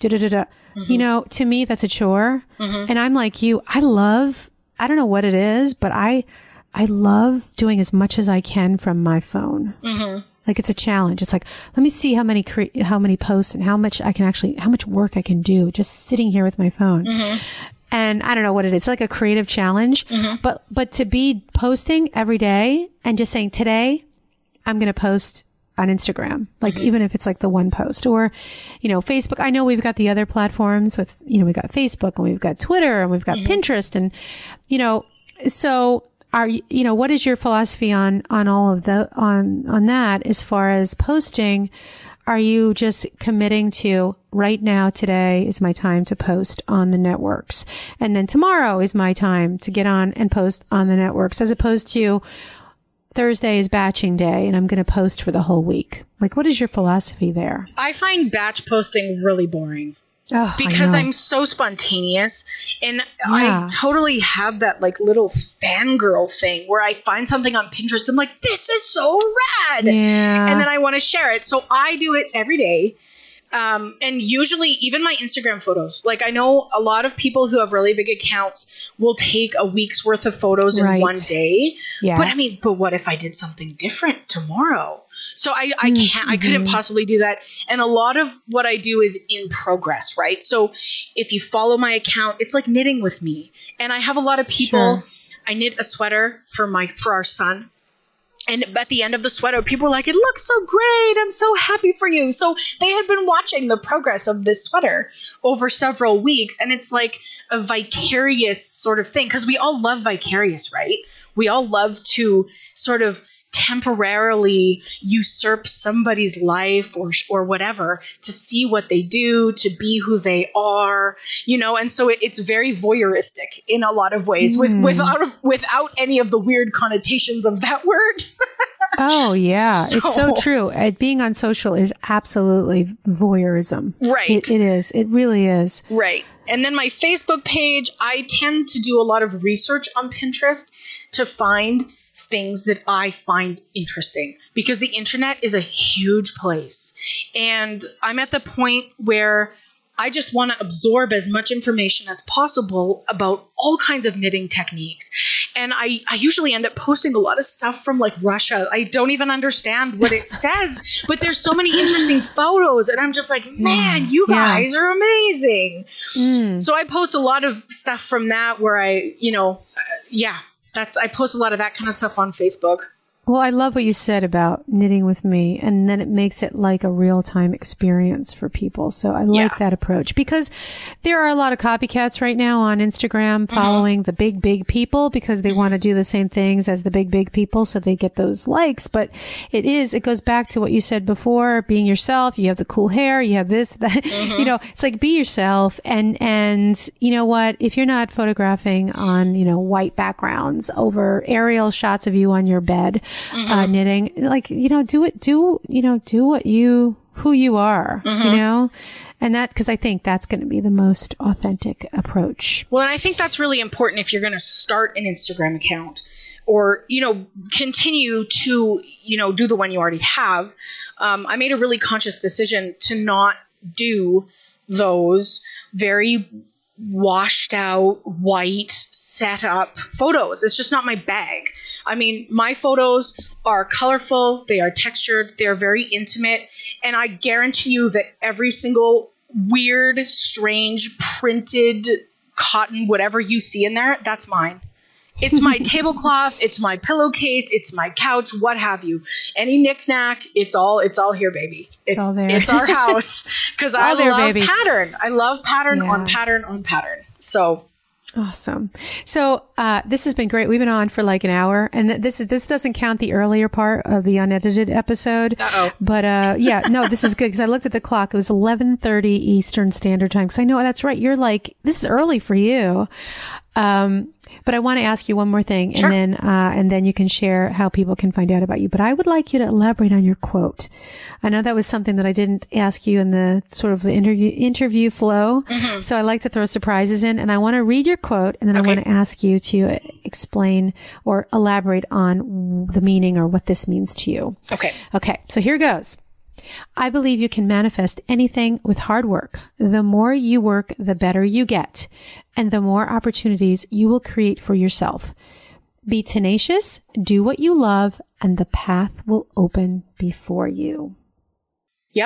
to me, that's a chore. And I'm like you, I don't know what it is, but I love doing as much as I can from my phone. Like it's a challenge. It's like, let me see how many posts and how much work I can do just sitting here with my phone. And I don't know what it is. It's like a creative challenge, but to be posting every day and just saying, today I'm going to post on Instagram, like even if it's like the one post or, Facebook. I know we've got the other platforms with, we've got Facebook and we've got Twitter and we've got Pinterest and, so what is your philosophy on all of on that as far as posting? Are you just committing to right now, today is my time to post on the networks. And then tomorrow is my time to get on and post on the networks as opposed to Thursday is batching day and I'm going to post for the whole week. Like, what is your philosophy there? I find batch posting really boring. because I'm so spontaneous, and I totally have that like little fangirl thing where I find something on Pinterest and like, this is so rad. Yeah. And then I want to share it. So I do it every day. And usually even my Instagram photos, like I know a lot of people who have really big accounts will take a week's worth of photos in one day. Yeah. But what if I did something different tomorrow? So I couldn't possibly do that. And a lot of what I do is in progress, right? So if you follow my account, it's like knitting with me. And I have a lot of people, I knit a sweater for our son. And at the end of the sweater, people were like, it looks so great. I'm so happy for you. So they had been watching the progress of this sweater over several weeks. And it's like a vicarious sort of thing, because we all love vicarious, right? We all love to sort of temporarily usurp somebody's life or whatever to see what they do, to be who they are, and so it's very voyeuristic in a lot of ways without any of the weird connotations of that word. Oh yeah. It's so true. Being on social is absolutely voyeurism. Right. It is. It really is. Right. And then my Facebook page, I tend to do a lot of research on Pinterest to find things that I find interesting, because the internet is a huge place. And I'm at the point where I just want to absorb as much information as possible about all kinds of knitting techniques. And I usually end up posting a lot of stuff from like Russia. I don't even understand what it says, but there's so many interesting photos. And I'm just like, man, you guys are amazing. So I post a lot of stuff from that where I post a lot of that kind of stuff on Facebook. Well, I love what you said about knitting with me, and then it makes it like a real-time experience for people. So I like that approach, because there are a lot of copycats right now on Instagram following the big people because they want to do the same things as the big people, so they get those likes. But it goes back to what you said before, being yourself. You have the cool hair, you have this, that, it's like, be yourself. And you know what, if you're not photographing on, white backgrounds over aerial shots of you on your bed, knitting, like, do who you are, and that, because I think that's going to be the most authentic approach. Well, and I think that's really important if you're going to start an Instagram account, or, continue to, do the one you already have. I made a really conscious decision to not do those very washed out, white, set up photos. It's just not my bag. I mean, my photos are colorful, they are textured, they're very intimate, and I guarantee you that every single weird, strange, printed cotton, whatever you see in there, that's mine. It's my tablecloth, it's my pillowcase, it's my couch, what have you. Any knickknack, it's all here, baby. It's all there. It's our house, because I love pattern. I love pattern on pattern on pattern. So awesome. So this has been great. We've been on for like an hour, and this doesn't count the earlier part of the unedited episode. But this is good, because I looked at the clock. It was 11:30 Eastern Standard Time, because I know that's right. You're like, this is early for you. But I want to ask you one more thing, Sure. and then you can share how people can find out about you. But I would like you to elaborate on your quote. I know that was something that I didn't ask you in the sort of the interview flow. So I like to throw surprises in, and I want to read your quote, and then I want to ask you to explain or elaborate on the meaning or what this means to you. Okay. So here goes. I believe you can manifest anything with hard work. The more you work, the better you get, and the more opportunities you will create for yourself. Be tenacious, do what you love, and the path will open before you. Yep.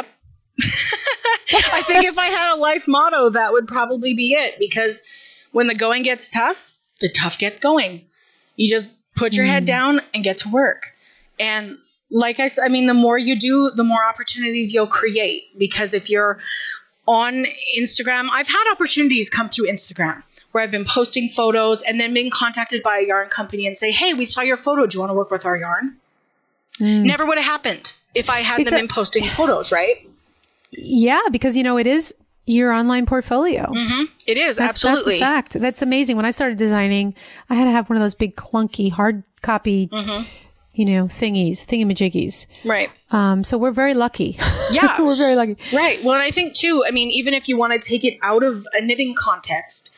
I think if I had a life motto, that would probably be it, because when the going gets tough, the tough get going. You just put your head down and get to work. And like I said, I mean, the more you do, the more opportunities you'll create. Because if you're on Instagram, I've had opportunities come through Instagram where I've been posting photos and then being contacted by a yarn company and say, hey, we saw your photo. Do you want to work with our yarn? Never would have happened if I hadn't been posting photos, right? Yeah, because, it is your online portfolio. It is, absolutely. That's the fact. That's amazing. When I started designing, I had to have one of those big clunky hard copy thingamajiggies. Right. So we're very lucky. Yeah. We're very lucky. Right. Well, and I think too, I mean, even if you want to take it out of a knitting context,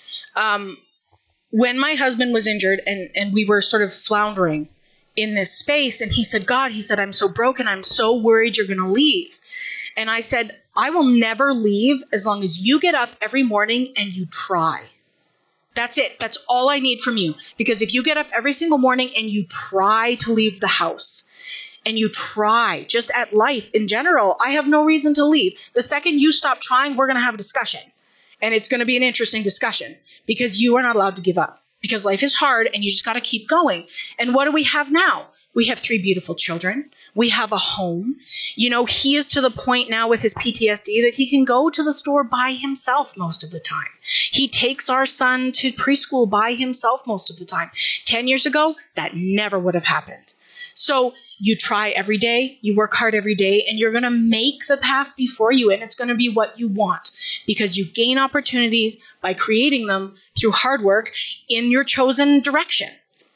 when my husband was injured and we were sort of floundering in this space, and he said, I'm so broken. I'm so worried you're going to leave. And I said, I will never leave as long as you get up every morning and you try. That's it. That's all I need from you. Because if you get up every single morning and you try to leave the house and you try just at life in general, I have no reason to leave. The second you stop trying, we're going to have a discussion. And it's going to be an interesting discussion because you are not allowed to give up because life is hard and you just got to keep going. And what do we have now? We have 3 beautiful children. We have a home. He is to the point now with his PTSD that he can go to the store by himself most of the time. He takes our son to preschool by himself most of the time. 10 years ago, that never would have happened. So you try every day, you work hard every day, and you're going to make the path before you, and it's going to be what you want because you gain opportunities by creating them through hard work in your chosen direction.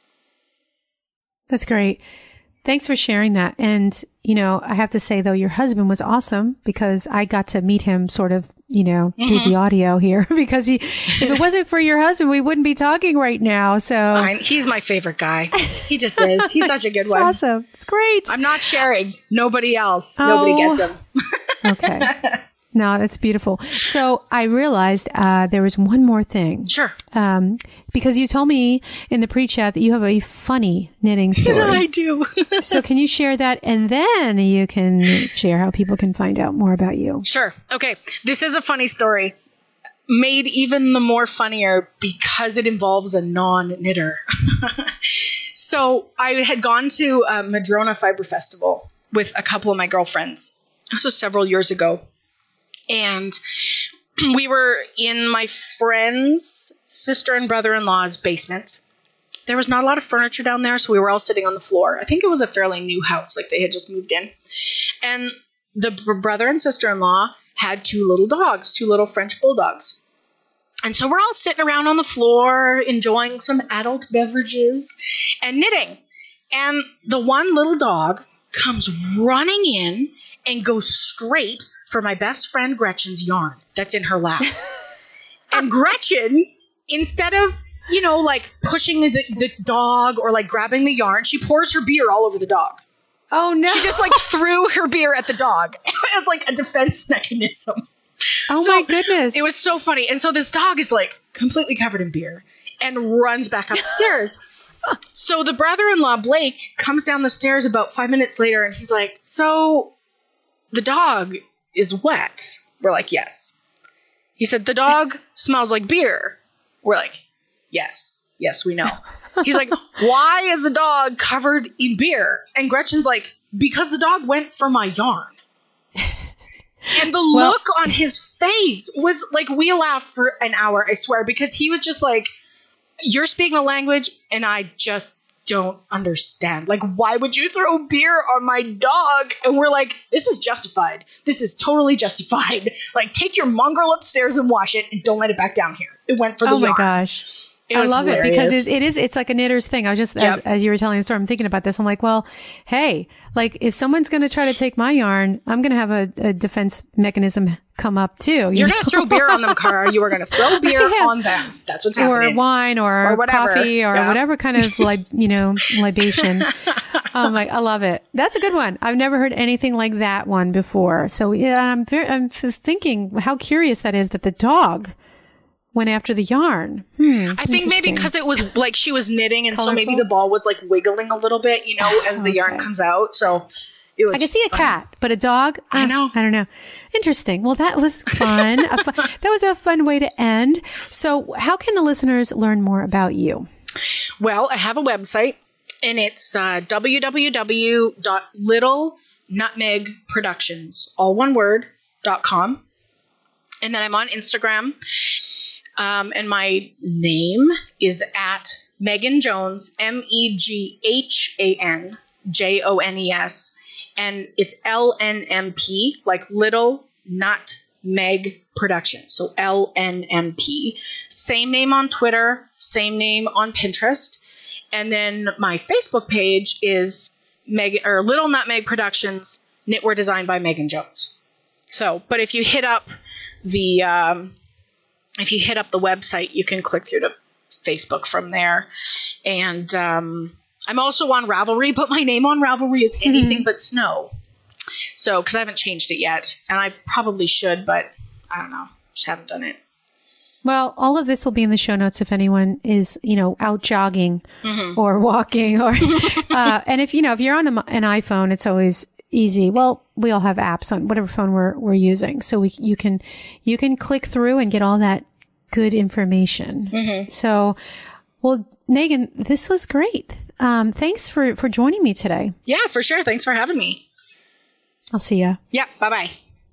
That's great. Thanks for sharing that. And, I have to say, though, your husband was awesome because I got to meet him sort of, through the audio here because if it wasn't for your husband, we wouldn't be talking right now. So he's my favorite guy. He just is. He's such a good one. Awesome. It's great. I'm not sharing. Nobody else. Nobody gets him. Okay. No, that's beautiful. So I realized there was one more thing. Sure. Because you told me in the pre-chat that you have a funny knitting story. I do. So can you share that? And then you can share how people can find out more about you. Sure. Okay. This is a funny story. Made even the more funnier because it involves a non-knitter. So I had gone to Madrona Fiber Festival with a couple of my girlfriends. This was several years ago. And we were in my friend's sister and brother-in-law's basement. There was not a lot of furniture down there, so we were all sitting on the floor. I think it was a fairly new house, like they had just moved in. And the brother and sister-in-law had 2 little dogs, 2 little French bulldogs. And so we're all sitting around on the floor, enjoying some adult beverages and knitting. And the one little dog comes running in and goes straight for my best friend Gretchen's yarn that's in her lap. And Gretchen, instead of, pushing the dog or grabbing the yarn, she pours her beer all over the dog. Oh, no. She just threw her beer at the dog as a defense mechanism. Oh, my goodness. It was so funny. And so this dog is completely covered in beer and runs back upstairs. So the brother-in-law, Blake, comes down the stairs about 5 minutes later and he's like, so the dog is wet. We're like, yes. He said, the dog smells like beer. We're like, yes, we know. He's like, why is the dog covered in beer? And Gretchen's like, because the dog went for my yarn. And the look on his face was we laughed for an hour, I swear, because he was just like, you're speaking a language and I just don't understand. Why would you throw beer on my dog? And we're like, this is justified. This is totally justified. Take your mongrel upstairs and wash it and don't let it back down here. It went for the yarn. Oh my gosh. I love hilarious. it because it's like a knitter's thing. I was just, as you were telling the story, I'm thinking about this. I'm like, well, hey, if someone's going to try to take my yarn, I'm going to have a defense mechanism come up too. You're going to throw beer on them, Cara. You are going to throw beer on them. That's what's happening. Or wine or coffee or whatever kind of libation. I love it. That's a good one. I've never heard anything like that one before. So yeah, I'm thinking how curious that is that the dog went after the yarn. I think maybe because it was she was knitting and so maybe the ball was wiggling a little bit, as the yarn comes out. So it was I could see a cat, but a dog? I know. I don't know. Interesting. Well, that was fun. That was a fun way to end. So how can the listeners learn more about you? Well, I have a website and it's www.littlenutmegproductions, all one word, .com. And then I'm on Instagram. And my name is at Megan Jones, MEGHAN JONES, and it's LNMP, Little Nutmeg Productions. So LNMP. Same name on Twitter, same name on Pinterest. And then my Facebook page is Little Nutmeg Productions, knitwear designed by Megan Jones. So, but if you hit up the website, you can click through to Facebook from there. And I'm also on Ravelry, but my name on Ravelry is anything but snow. So, because I haven't changed it yet, and I probably should, but I don't know, just haven't done it. Well, all of this will be in the show notes if anyone is, out jogging or walking, or and if you're on an iPhone, it's always easy. Well, we all have apps on whatever phone we're using, so you can click through and get all that good information. So, well, Megan, this was great. Thanks for joining me today. Yeah, for sure. Thanks for having me. I'll see ya. Yeah. Bye-bye.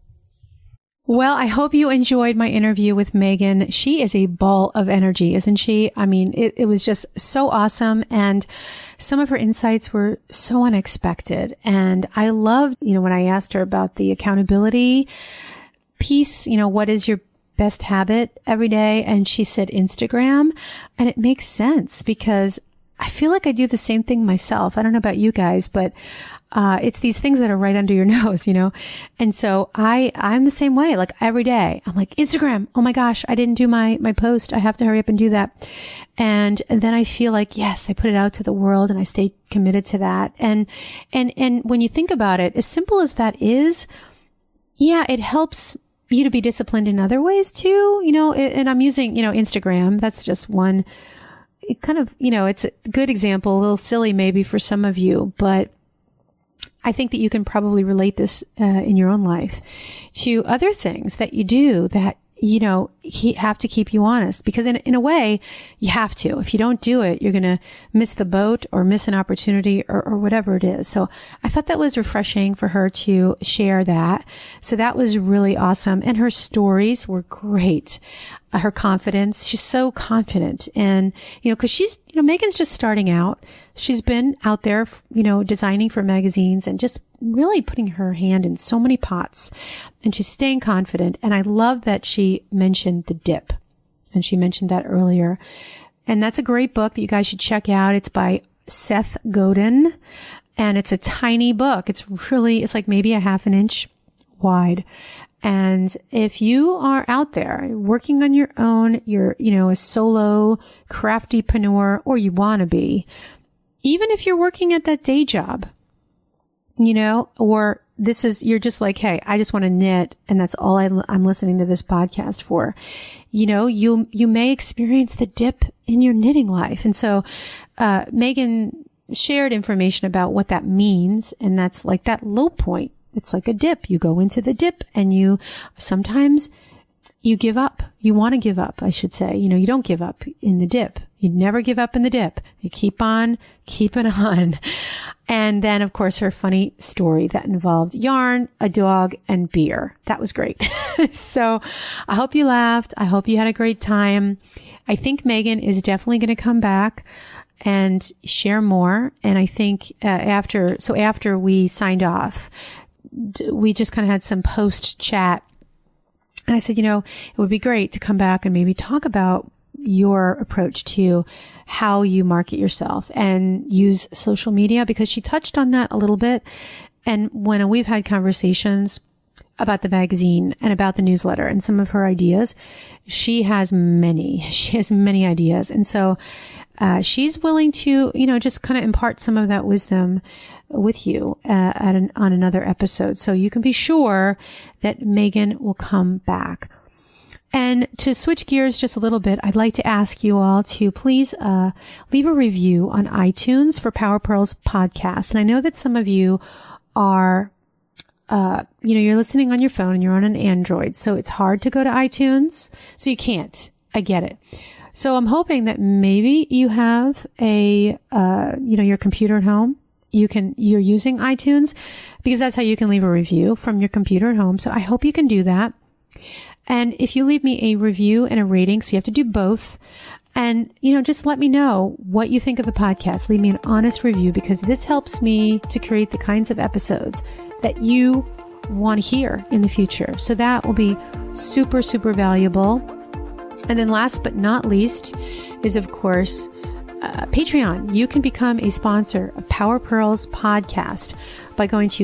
Well, I hope you enjoyed my interview with Megan. She is a ball of energy, isn't she? I mean, it was just so awesome. And some of her insights were so unexpected. And I loved, when I asked her about the accountability piece, what is your best habit every day? And she said Instagram. And it makes sense because I feel like I do the same thing myself. I don't know about you guys, but it's these things that are right under your nose, And so I'm the same way. Like every day I'm like, Instagram. Oh my gosh, I didn't do my post. I have to hurry up and do that. And then I feel like, yes, I put it out to the world and I stay committed to that. And when you think about it, as simple as that is, yeah, it helps you to be disciplined in other ways too, and I'm using, Instagram. That's just one kind of, it's a good example, a little silly maybe for some of you, but I think that you can probably relate this in your own life to other things that you do that, have to keep you honest, because in a way you have to. If you don't do it, you're going to miss the boat or miss an opportunity or whatever it is. So I thought that was refreshing for her to share that. So that was really awesome. And her stories were great. Her confidence, she's so confident. And, cause she's, Megan's just starting out. She's been out there, designing for magazines and just really putting her hand in so many pots, and she's staying confident. And I love that she mentioned The Dip, and she mentioned that earlier. And that's a great book that you guys should check out. It's by Seth Godin, and it's a tiny book. It's like maybe a half an inch wide. And if you are out there working on your own, you're, a solo craftypreneur, or you want to be, even if you're working at that day job, or you're just like, hey, I just want to knit, and that's all I'm listening to this podcast for. You may experience the dip in your knitting life. And so, Megan shared information about what that means. And that's like that low point. It's like a dip. You go into the dip and sometimes you give up. You want to give up, I should say. You don't give up in the dip. You never give up in the dip. You keep on keeping on. And then, of course, her funny story that involved yarn, a dog, and beer. That was great. So I hope you laughed. I hope you had a great time. I think Megan is definitely going to come back and share more. And I think after we signed off, we just kind of had some post chat. And I said, it would be great to come back and maybe talk about your approach to how you market yourself and use social media, because she touched on that a little bit. And when we've had conversations about the magazine and about the newsletter and some of her ideas, she has many ideas. And so she's willing to, just kind of impart some of that wisdom with you on another episode. So you can be sure that Megan will come back. And to switch gears just a little bit, I'd like to ask you all to please leave a review on iTunes for Power Pearls podcast. And I know that some of you are, you're listening on your phone and you're on an Android, so it's hard to go to iTunes. So you can't. I get it. So I'm hoping that maybe you have your computer at home. You're using iTunes, because that's how you can leave a review from your computer at home. So I hope you can do that. And if you leave me a review and a rating, so you have to do both, and, just let me know what you think of the podcast. Leave me an honest review, because this helps me to create the kinds of episodes that you want to hear in the future. So that will be super, super valuable. And then last but not least is, of course, Patreon. You can become a sponsor of Power Pearls podcast by going to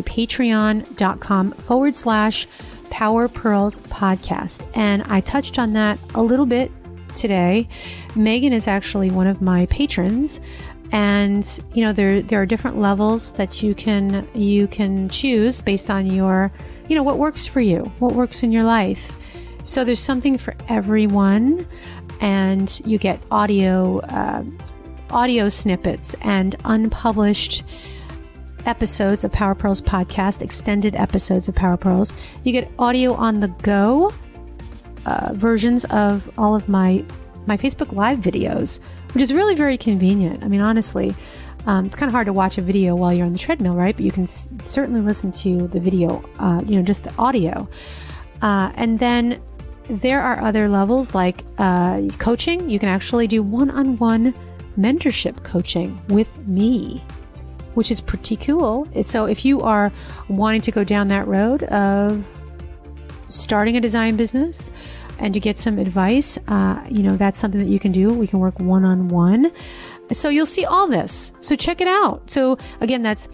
patreon.com/Power Pearls podcast. And I touched on that a little bit today. Megan is actually one of my patrons. And, there are different levels that you can choose based on your, what works for you, what works in your life. So there's something for everyone, and you get audio snippets and unpublished episodes of Power Pearls podcast, extended episodes of Power Pearls. You get audio on the go versions of all of my Facebook Live videos, which is really very convenient. I mean, honestly, it's kind of hard to watch a video while you're on the treadmill, right? But you can certainly listen to the video, just the audio. And then there are other levels like coaching. You can actually do one-on-one mentorship coaching with me, which is pretty cool. So if you are wanting to go down that road of starting a design business and to get some advice, that's something that you can do. We can work one-on-one. So you'll see all this. So check it out. So again, that's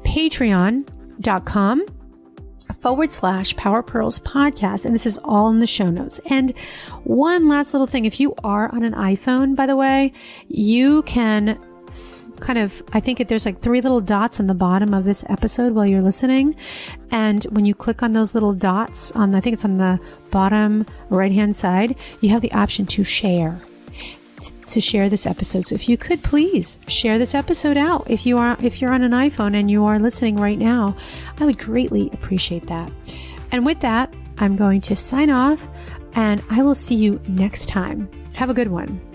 patreon.com/Power Pearls podcast. And this is all in the show notes. And one last little thing. If you are on an iPhone, by the way, you can I think there's like 3 little dots on the bottom of this episode while you're listening. And when you click on those little dots I think it's on the bottom right-hand side, you have the option to share this episode. So if you could please share this episode out. If you're on an iPhone and you are listening right now, I would greatly appreciate that. And with that, I'm going to sign off, and I will see you next time. Have a good one.